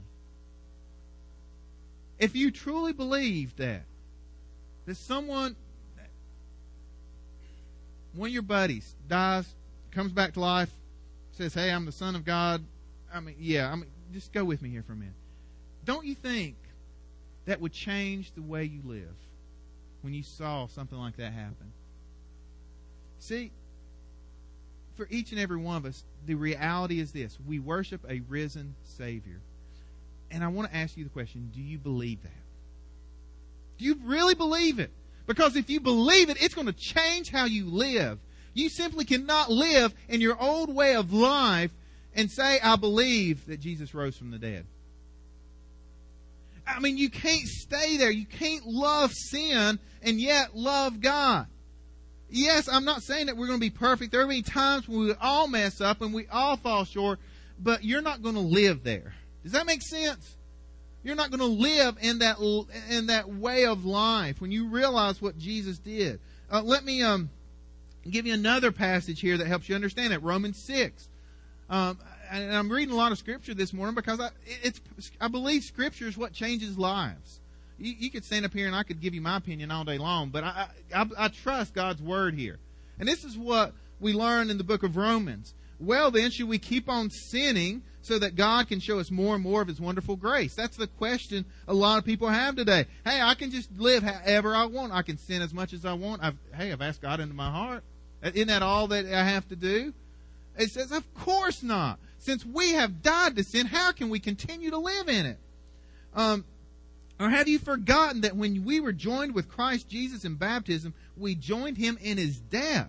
If you truly believe that someone, one of your buddies dies, comes back to life, says, hey, I'm the Son of God. Just go with me here for a minute. Don't you think that would change the way you live when you saw something like that happen? See, for each and every one of us, the reality is this. We worship a risen Savior. And I want to ask you the question, do you believe that? Do you really believe it? Because if you believe it, it's going to change how you live. You simply cannot live in your old way of life and say, I believe that Jesus rose from the dead. I mean, you can't stay there. You can't love sin and yet love God. Yes, I'm not saying that we're going to be perfect. There are many times when we all mess up and we all fall short, but you're not going to live there. Does that make sense? You're not going to live in that way of life when you realize what Jesus did. Let me give you another passage here that helps you understand it. Romans 6. And I'm reading a lot of Scripture this morning because I believe Scripture is what changes lives. You could stand up here and I could give you my opinion all day long, but I trust God's Word here. And this is what we learn in the book of Romans. Well then, should we keep on sinning so that God can show us more and more of His wonderful grace? That's the question a lot of people have today. Hey, I can just live however I want. I can sin as much as I want. I've asked God into my heart. Isn't that all that I have to do? It says, of course not. Since we have died to sin, how can we continue to live in it? Or have you forgotten that when we were joined with Christ Jesus in baptism, we joined Him in His death?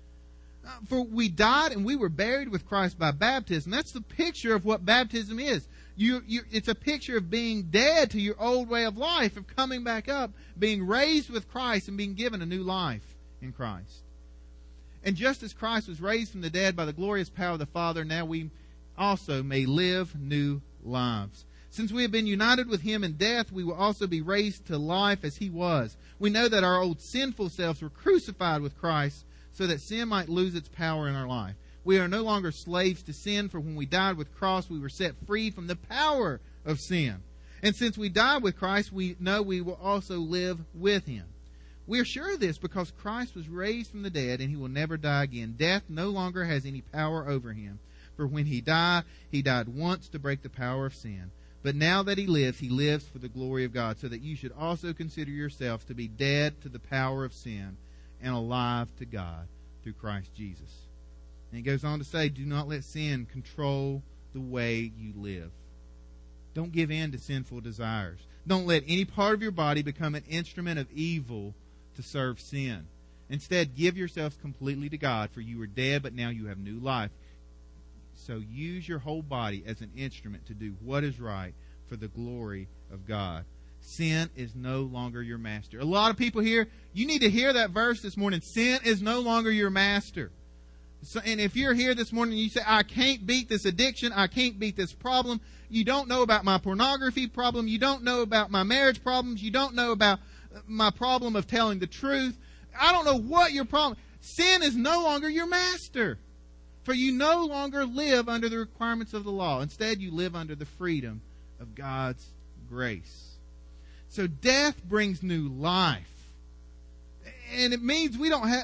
For we died and we were buried with Christ by baptism. That's the picture of what baptism is. It's a picture of being dead to your old way of life, of coming back up, being raised with Christ and being given a new life in Christ. And just as Christ was raised from the dead by the glorious power of the Father, now we also may live new lives. Since we have been united with Him in death, we will also be raised to life as He was. We know that our old sinful selves were crucified with Christ so that sin might lose its power in our life. We are no longer slaves to sin, for when we died with Christ, we were set free from the power of sin. And since we died with Christ, we know we will also live with Him. We are sure of this because Christ was raised from the dead and He will never die again. Death no longer has any power over Him. For when He died once to break the power of sin. But now that He lives for the glory of God, so that you should also consider yourselves to be dead to the power of sin and alive to God through Christ Jesus. And He goes on to say, do not let sin control the way you live. Don't give in to sinful desires. Don't let any part of your body become an instrument of evil to serve sin. Instead, give yourselves completely to God, for you were dead, but now you have new life. So use your whole body as an instrument to do what is right for the glory of God. Sin is no longer your master. A lot of people here, you need to hear that verse this morning. Sin is no longer your master. So, and if you're here this morning and you say, I can't beat this addiction, I can't beat this problem, you don't know about my pornography problem, you don't know about my marriage problems, you don't know about my problem of telling the truth, I don't know what your problem is. Sin is no longer your master. For you no longer live under the requirements of the law. Instead, you live under the freedom of God's grace. So death brings new life. And it means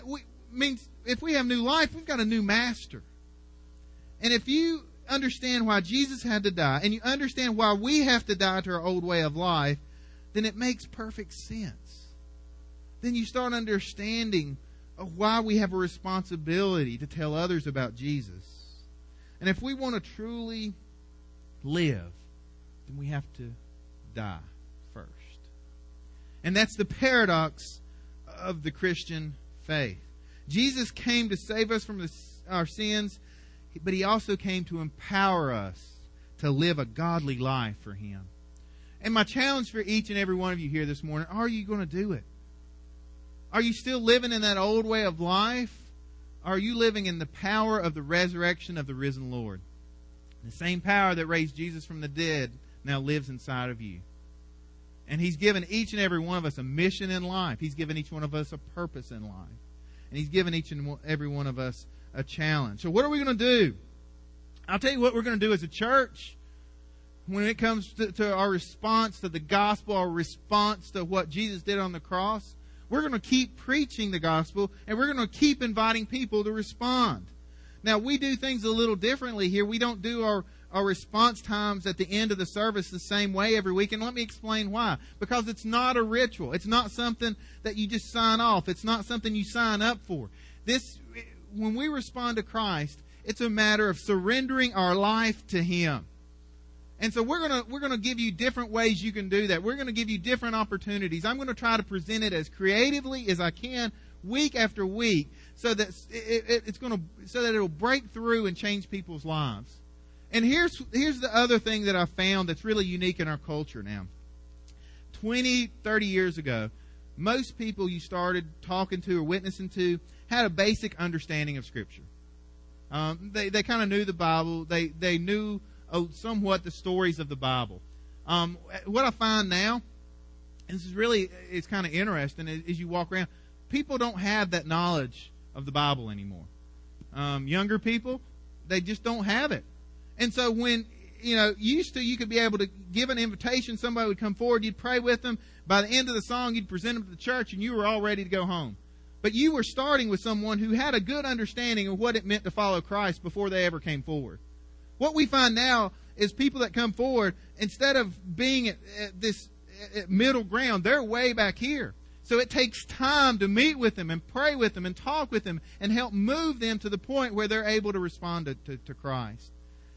if we have new life, we've got a new master. And if you understand why Jesus had to die, and you understand why we have to die to our old way of life, then it makes perfect sense. Then you start understanding of why we have a responsibility to tell others about Jesus. And if we want to truly live, then we have to die first. And that's the paradox of the Christian faith. Jesus came to save us from our sins, but He also came to empower us to live a godly life for Him. And my challenge for each and every one of you here this morning, are you going to do it? Are you still living in that old way of life? Are you living in the power of the resurrection of the risen Lord? The same power that raised Jesus from the dead now lives inside of you. And He's given each and every one of us a mission in life. He's given each one of us a purpose in life. And He's given each and every one of us a challenge. So what are we going to do? I'll tell you what we're going to do as a church when it comes to our response to the gospel, our response to what Jesus did on the cross. We're going to keep preaching the gospel, and we're going to keep inviting people to respond. Now, we do things a little differently here. We don't do our response times at the end of the service the same way every week. And let me explain why. Because it's not a ritual. It's not something that you just sign off. It's not something you sign up for. When we respond to Christ, it's a matter of surrendering our life to Him. And so we're going to give you different ways you can do that. We're going to give you different opportunities. I'm going to try to present it as creatively as I can week after week so that it'll break through and change people's lives. And here's the other thing that I found that's really unique in our culture now. 20, 30 years ago, most people you started talking to or witnessing to had a basic understanding of Scripture. They kind of knew the Bible. They knew somewhat the stories of the Bible. What I find now, and this is really, it's kind of interesting as you walk around, people don't have that knowledge of the Bible anymore. Younger people, they just don't have it. And so when, used to, you could be able to give an invitation, somebody would come forward, you'd pray with them. By the end of the song, you'd present them to the church, and you were all ready to go home. But you were starting with someone who had a good understanding of what it meant to follow Christ before they ever came forward. What we find now is people that come forward, instead of being at this middle ground, they're way back here. So it takes time to meet with them and pray with them and talk with them and help move them to the point where they're able to respond to Christ.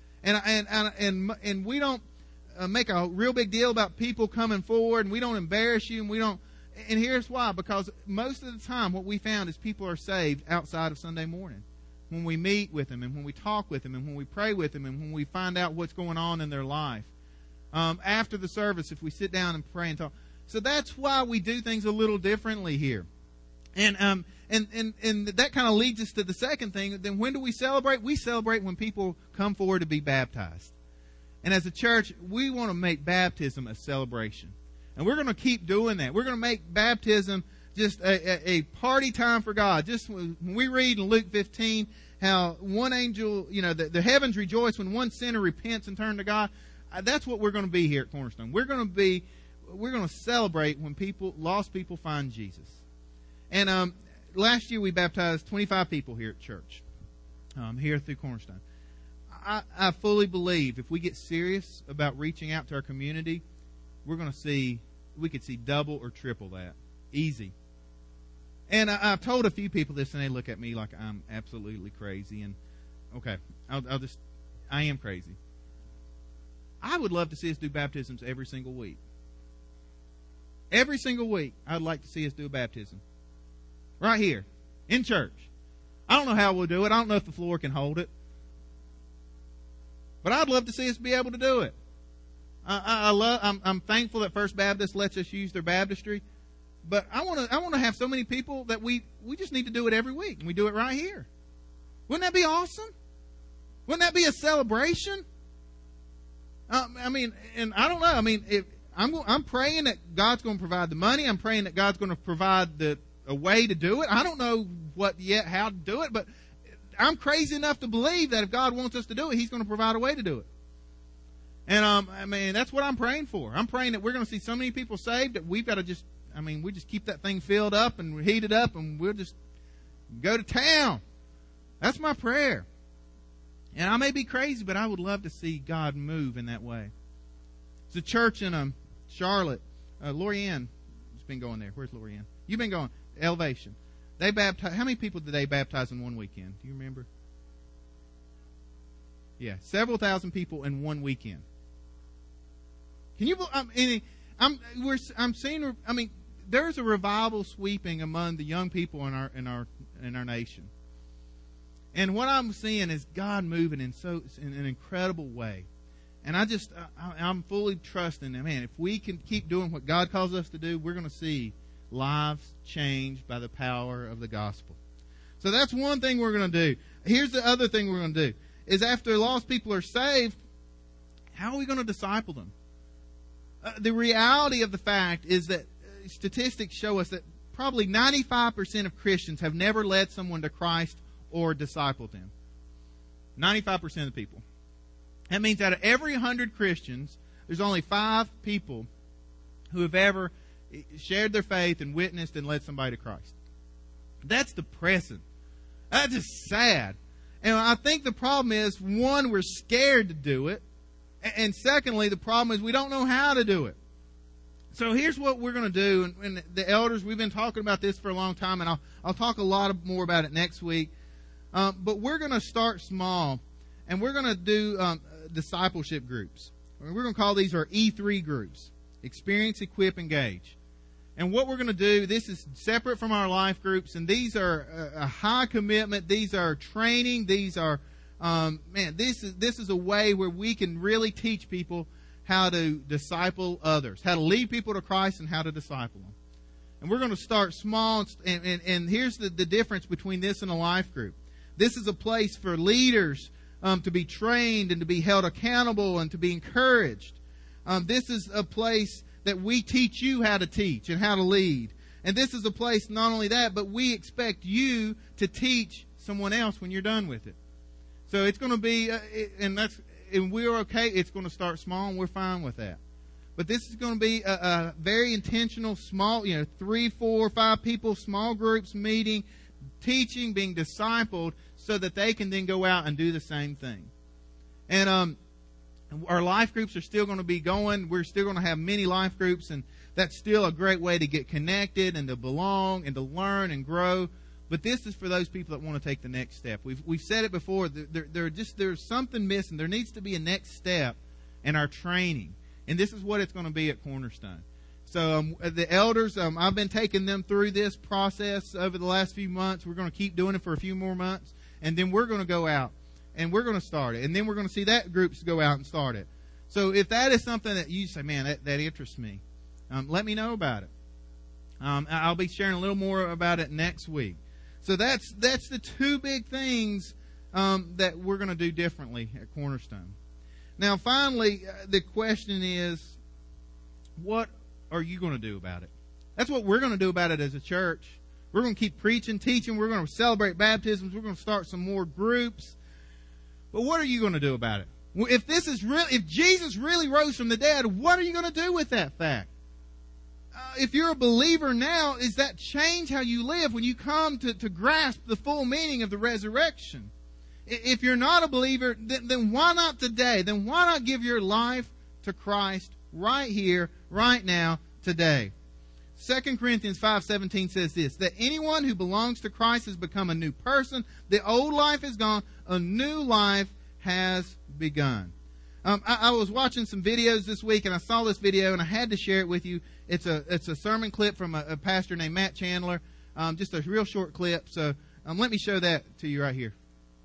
And we don't make a real big deal about people coming forward, and we don't embarrass you, and we don't. And here's why: because most of the time, what we found is people are saved outside of Sunday morning, when we meet with them, and when we talk with them, and when we pray with them, and when we find out what's going on in their life. After the service, if we sit down and pray and talk, so that's why we do things a little differently here. And that kind of leads us to the second thing. Then when do we celebrate? We celebrate when people come forward to be baptized. And as a church, we want to make baptism a celebration. And we're going to keep doing that. We're going to make baptism just a party time for God. Just when we read in Luke 15 how one angel, the heavens rejoice when one sinner repents and turns to God. That's what we're going to be here at Cornerstone. We're going to celebrate when lost people find Jesus. And last year we baptized 25 people here at church, here through Cornerstone. I fully believe if we get serious about reaching out to our community, we could see double or triple that. Easy. And I've told a few people this, and they look at me like I'm absolutely crazy. And okay, I am crazy. I would love to see us do baptisms every single week. Every single week, I'd like to see us do a baptism. Right here, in church. I don't know how we'll do it. I don't know if the floor can hold it. But I'd love to see us be able to do it. I'm thankful that First Baptist lets us use their baptistry. But I want to have so many people that we just need to do it every week. And we do it right here. Wouldn't that be awesome? Wouldn't that be a celebration? And I don't know. I'm praying that God's going to provide the money. I'm praying that God's going to provide a way to do it. I don't know how to do it, but I'm crazy enough to believe that if God wants us to do it, He's going to provide a way to do it. And that's what I'm praying for. I'm praying that we're going to see so many people saved that we've got to we just keep that thing filled up and heat it up, and we'll just go to town. That's my prayer. And I may be crazy, but I would love to see God move in that way. There's a church in Charlotte. Lorianne has been going there. Where's Lorianne? You've been going. Elevation. They baptize. How many people did they baptize in one weekend? Do you remember? Yeah, several thousand people in one weekend. Can you? I'm seeing. There's a revival sweeping among the young people in our nation. And what I'm seeing is God moving in an incredible way. And I'm fully trusting that, man, if we can keep doing what God calls us to do, we're going to see lives changed by the power of the gospel. So that's one thing we're going to do. Here's the other thing we're going to do, is after lost people are saved, how are we going to disciple them? The reality of the fact is that statistics show us that probably 95% of Christians have never led someone to Christ or discipled them. 95% of the people. That means out of every 100 Christians, there's only 5 people who have ever shared their faith and witnessed and led somebody to Christ. That's depressing. That's just sad. And I think the problem is, one, we're scared to do it. And secondly, the problem is we don't know how to do it. So here's what we're going to do. And the elders, we've been talking about this for a long time, and I'll talk a lot more about it next week. But we're going to start small, and we're going to do discipleship groups. We're going to call these our E3 groups: Experience, Equip, Engage. And what we're going to do, this is separate from our life groups, and these are a high commitment. These are training. These are, this is a way where we can really teach people how to disciple others, how to lead people to Christ, and how to disciple them. And we're going to start small, and here's the difference between this and a life group. This is a place for leaders to be trained and to be held accountable and to be encouraged. This is a place that we teach you how to teach and how to lead. And this is a place, not only that, but we expect you to teach someone else when you're done with it. So it's going to be, and we're okay, it's going to start small, and we're fine with that. But this is going to be a very intentional, small, 3, 4, 5 people, small groups meeting, teaching, being discipled, so that they can then go out and do the same thing. And our life groups are still going to be going. We're still going to have many life groups, and that's still a great way to get connected and to belong and to learn and grow. But this is for those people that want to take the next step. We've said it before. There's something missing. There needs to be a next step in our training, and this is what it's going to be at Cornerstone. So the elders, I've been taking them through this process over the last few months. We're going to keep doing it for a few more months, and then we're going to go out. And we're going to start it. And then we're going to see that groups go out and start it. So if that is something that you say, man, that interests me, let me know about it. I'll be sharing a little more about it next week. So that's the 2 big things that we're going to do differently at Cornerstone. Now, finally, the question is, what are you going to do about it? That's what we're going to do about it as a church. We're going to keep preaching, teaching. We're going to celebrate baptisms. We're going to start some more groups. But what are you going to do about it? If Jesus really rose from the dead, what are you going to do with that fact? If you're a believer now, does that change how you live when you come to grasp the full meaning of the resurrection? If you're not a believer, then why not today? Then why not give your life to Christ right here, right now, today? 2 Corinthians 5:17 says this, that anyone who belongs to Christ has become a new person. The old life is gone. A new life has begun. I was watching some videos this week, and I saw this video, and I had to share it with you. It's a sermon clip from a pastor named Matt Chandler, just a real short clip. So let me show that to you right here.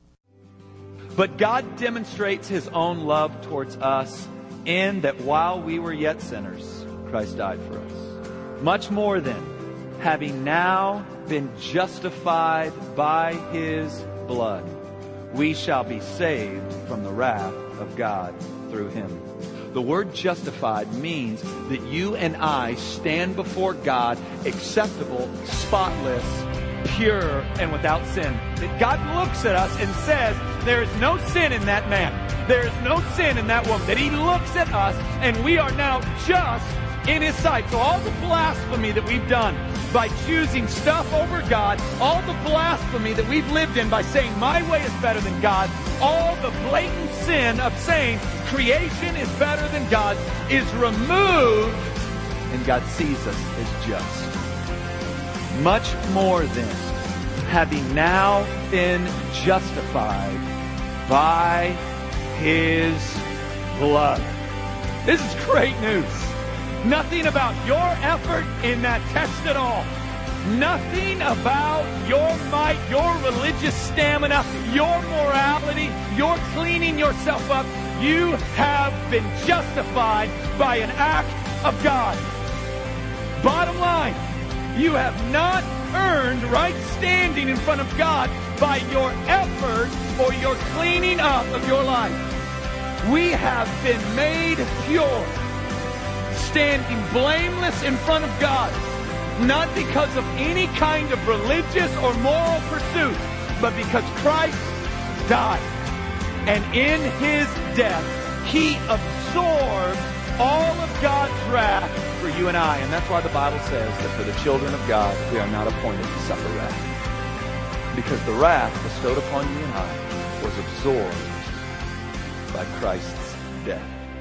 But God demonstrates His own love towards us in that while we were yet sinners, Christ died for us. Much more then, having now been justified by His blood, we shall be saved from the wrath of God through Him. The word justified means that you and I stand before God acceptable, spotless, pure, and without sin. That God looks at us and says, there is no sin in that man. There is no sin in that woman. That He looks at us and we are now just in His sight. So all the blasphemy that we've done by choosing stuff over God, all the blasphemy that we've lived in by saying my way is better than God, all the blatant sin of saying creation is better than God is removed, and God sees us as just. Much more then, having now been justified by His blood. This is great news. Nothing about your effort in that test at all. Nothing about your might, your religious stamina, your morality, your cleaning yourself up. You have been justified by an act of God. Bottom line, you have not earned right standing in front of God by your effort or your cleaning up of your life. We have been made pure, standing blameless in front of God, not because of any kind of religious or moral pursuit, but because Christ died. And in his death, he absorbed all of God's wrath for you and I. And that's why the Bible says that for the children of God, we are not appointed to suffer wrath. Because the wrath bestowed upon you and I was absorbed by Christ's death.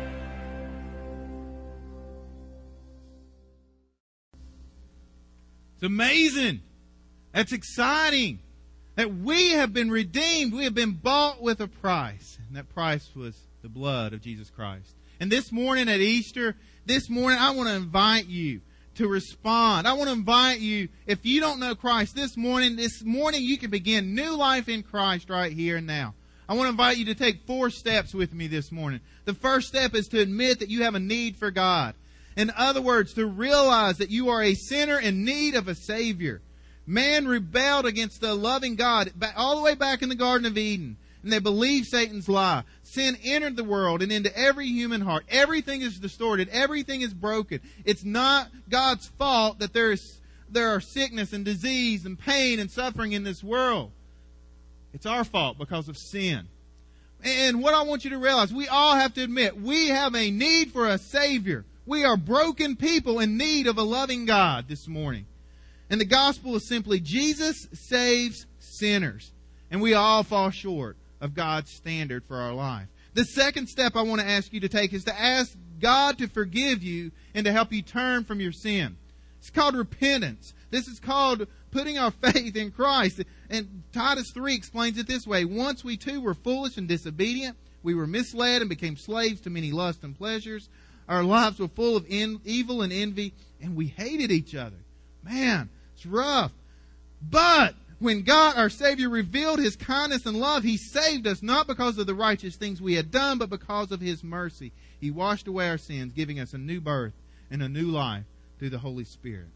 It's amazing. That's exciting. That we have been redeemed. We have been bought with a price. And that price was the blood of Jesus Christ. And this morning at Easter, I want to invite you to respond. I want to invite you, if you don't know Christ, this morning you can begin new life in Christ right here and now. I want to invite you to take 4 steps with me this morning. The first step is to admit that you have a need for God. In other words, to realize that you are a sinner in need of a Savior. Man rebelled against the loving God all the way back in the Garden of Eden. And they believed Satan's lie. Sin entered the world and into every human heart. Everything is distorted. Everything is broken. It's not God's fault that there are sickness and disease and pain and suffering in this world. It's our fault because of sin. And what I want you to realize, we all have to admit, we have a need for a Savior. We are broken people in need of a loving God this morning. And the gospel is simply Jesus saves sinners. And we all fall short of God's standard for our life. The second step I want to ask you to take is to ask God to forgive you and to help you turn from your sin. It's called repentance. This is called putting our faith in Christ. And Titus 3 explains it this way. Once we too were foolish and disobedient. We were misled and became slaves to many lusts and pleasures. Our lives were full of evil and envy, and we hated each other. Man, it's rough. But when God, our Savior, revealed His kindness and love, He saved us not because of the righteous things we had done, but because of His mercy. He washed away our sins, giving us a new birth and a new life through the Holy Spirit.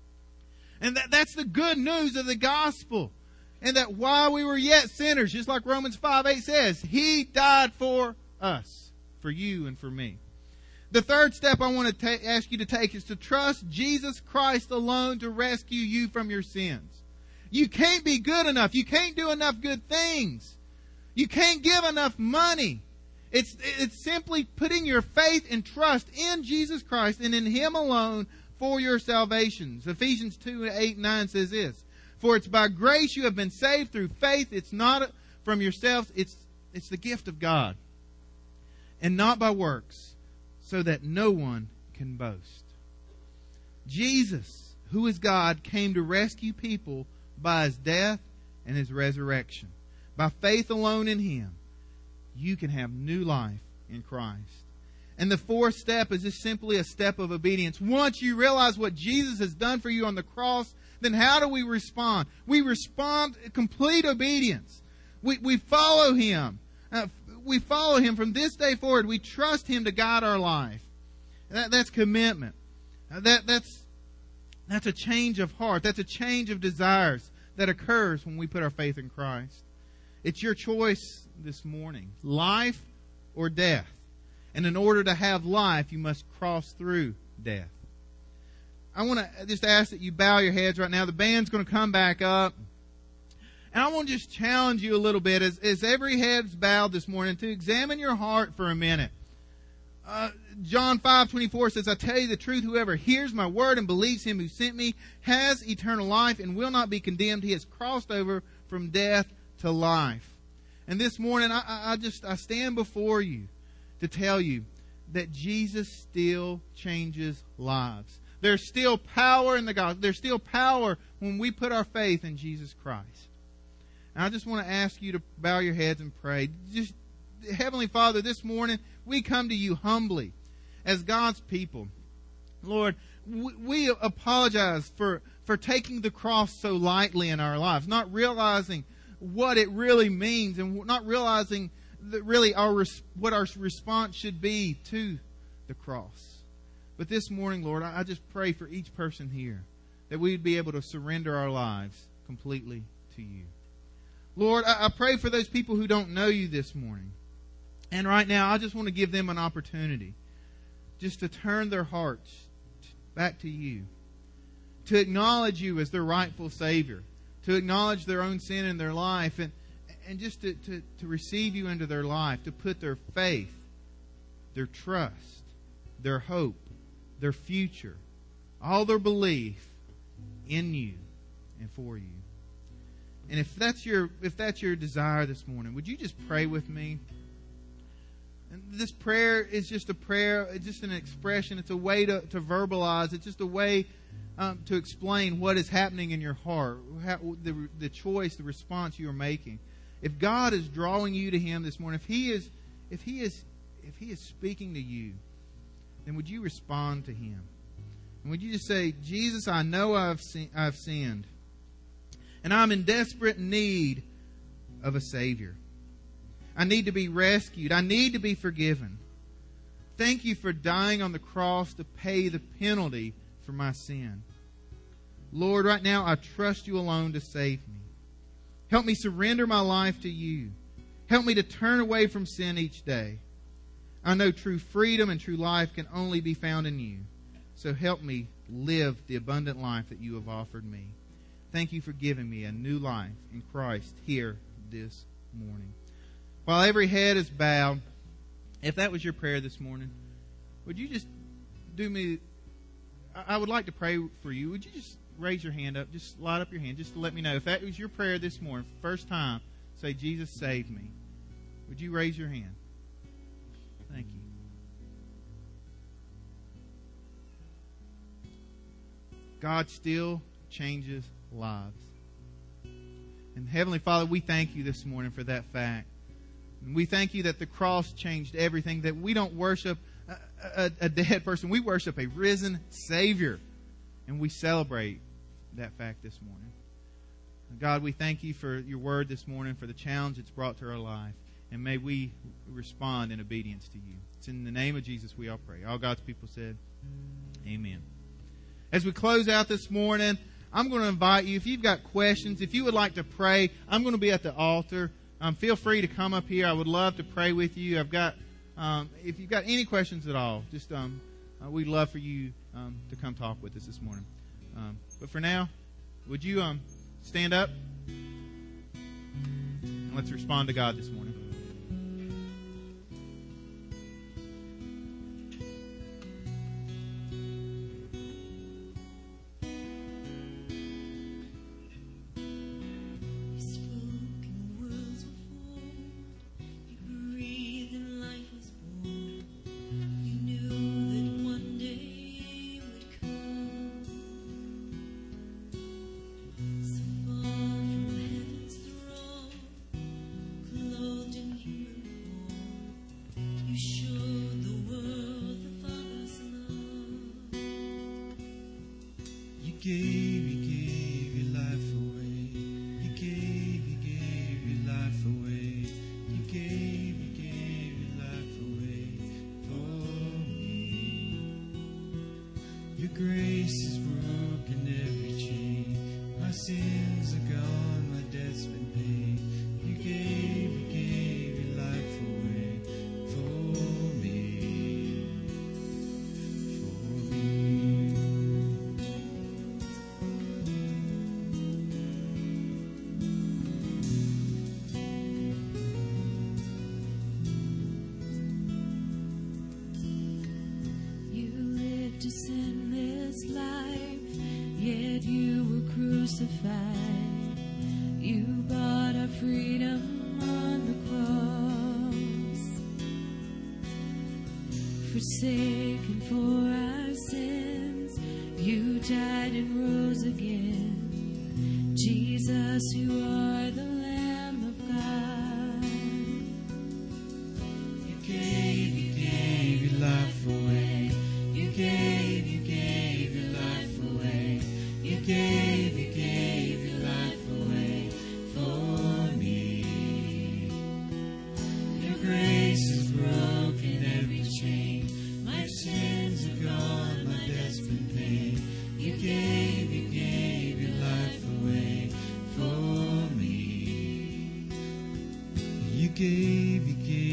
And that's the good news of the gospel. And that while we were yet sinners, just like Romans 5:8 says, He died for us, for you and for me. The third step I want to ask you to take is to trust Jesus Christ alone to rescue you from your sins. You can't be good enough. You can't do enough good things. You can't give enough money. It's simply putting your faith and trust in Jesus Christ and in Him alone for your salvation. Ephesians 2:8-9 says this, For it's by grace you have been saved through faith. It's not from yourselves. It's the gift of God. And not by works, so that no one can boast. Jesus, who is God, came to rescue people by His death and His resurrection. By faith alone in Him, you can have new life in Christ. And the fourth step is just simply a step of obedience. Once you realize what Jesus has done for you on the cross, then how do we respond? We respond in complete obedience. We follow Him. We follow Him from this day forward. We trust Him to guide our life. That's commitment. That's a change of heart. That's a change of desires that occurs when we put our faith in Christ. It's your choice this morning, life or death. And in order to have life, you must cross through death. I want to just ask that you bow your heads right now. The band's going to come back up. And I want to just challenge you a little bit as every head's bowed this morning to examine your heart for a minute. John 5:24 says, I tell you the truth, whoever hears my word and believes Him who sent me has eternal life and will not be condemned. He has crossed over from death to life. And this morning, I stand before you to tell you that Jesus still changes lives. There's still power in the gospel. There's still power when we put our faith in Jesus Christ. And I just want to ask you to bow your heads and pray. Just, Heavenly Father, this morning we come to you humbly as God's people. Lord, we apologize for taking the cross so lightly in our lives, not realizing what it really means and not realizing that really what our response should be to the cross. But this morning, Lord, I just pray for each person here that we'd be able to surrender our lives completely to you. Lord, I pray for those people who don't know you this morning. And right now, I just want to give them an opportunity just to turn their hearts back to you, to acknowledge you as their rightful Savior, to acknowledge their own sin in their life, and just to receive you into their life, to put their faith, their trust, their hope, their future, all their belief in you and for you. And if that's your desire this morning, would you just pray with me? And this prayer is just a prayer, it's just an expression. It's a way to verbalize. It's just a way to explain what is happening in your heart, the choice, the response you are making. If God is drawing you to Him this morning, if He is speaking to you, then would you respond to Him? And would you just say, Jesus, I know I've sinned, and I'm in desperate need of a Savior. I need to be rescued. I need to be forgiven. Thank you for dying on the cross to pay the penalty for my sin. Lord, right now I trust you alone to save me. Help me surrender my life to you. Help me to turn away from sin each day. I know true freedom and true life can only be found in you. So help me live the abundant life that you have offered me. Thank you for giving me a new life in Christ here this morning. While every head is bowed, if that was your prayer this morning, would you just do me... I would like to pray for you. Would you just raise your hand up? Just light up your hand just to let me know. If that was your prayer this morning, first time, say, Jesus, save me. Would you raise your hand? Thank you. God still changes lives. And Heavenly Father, we thank you this morning for that fact. And we thank you that the cross changed everything, that we don't worship a dead person. We worship a risen Savior. And we celebrate that fact this morning. God, we thank you for your word this morning, for the challenge it's brought to our life. And may we respond in obedience to you. It's in the name of Jesus we all pray. All God's people said, amen. As we close out this morning, I'm going to invite you, if you've got questions, if you would like to pray, I'm going to be at the altar. Feel free to come up here. I would love to pray with you. I've got, if you've got any questions at all, just we'd love for you to come talk with us this morning. But for now, would you stand up? And let's respond to God this morning. You bought our freedom on the cross. Forsaken for our sins, you died and rose again. Jesus, you are the Lamb of God. You gave your life away. You gave your life away. You gave your life away for me. Your grace has broken every chain. My sins are gone, my debt's been paid. You gave your life away for me. You gave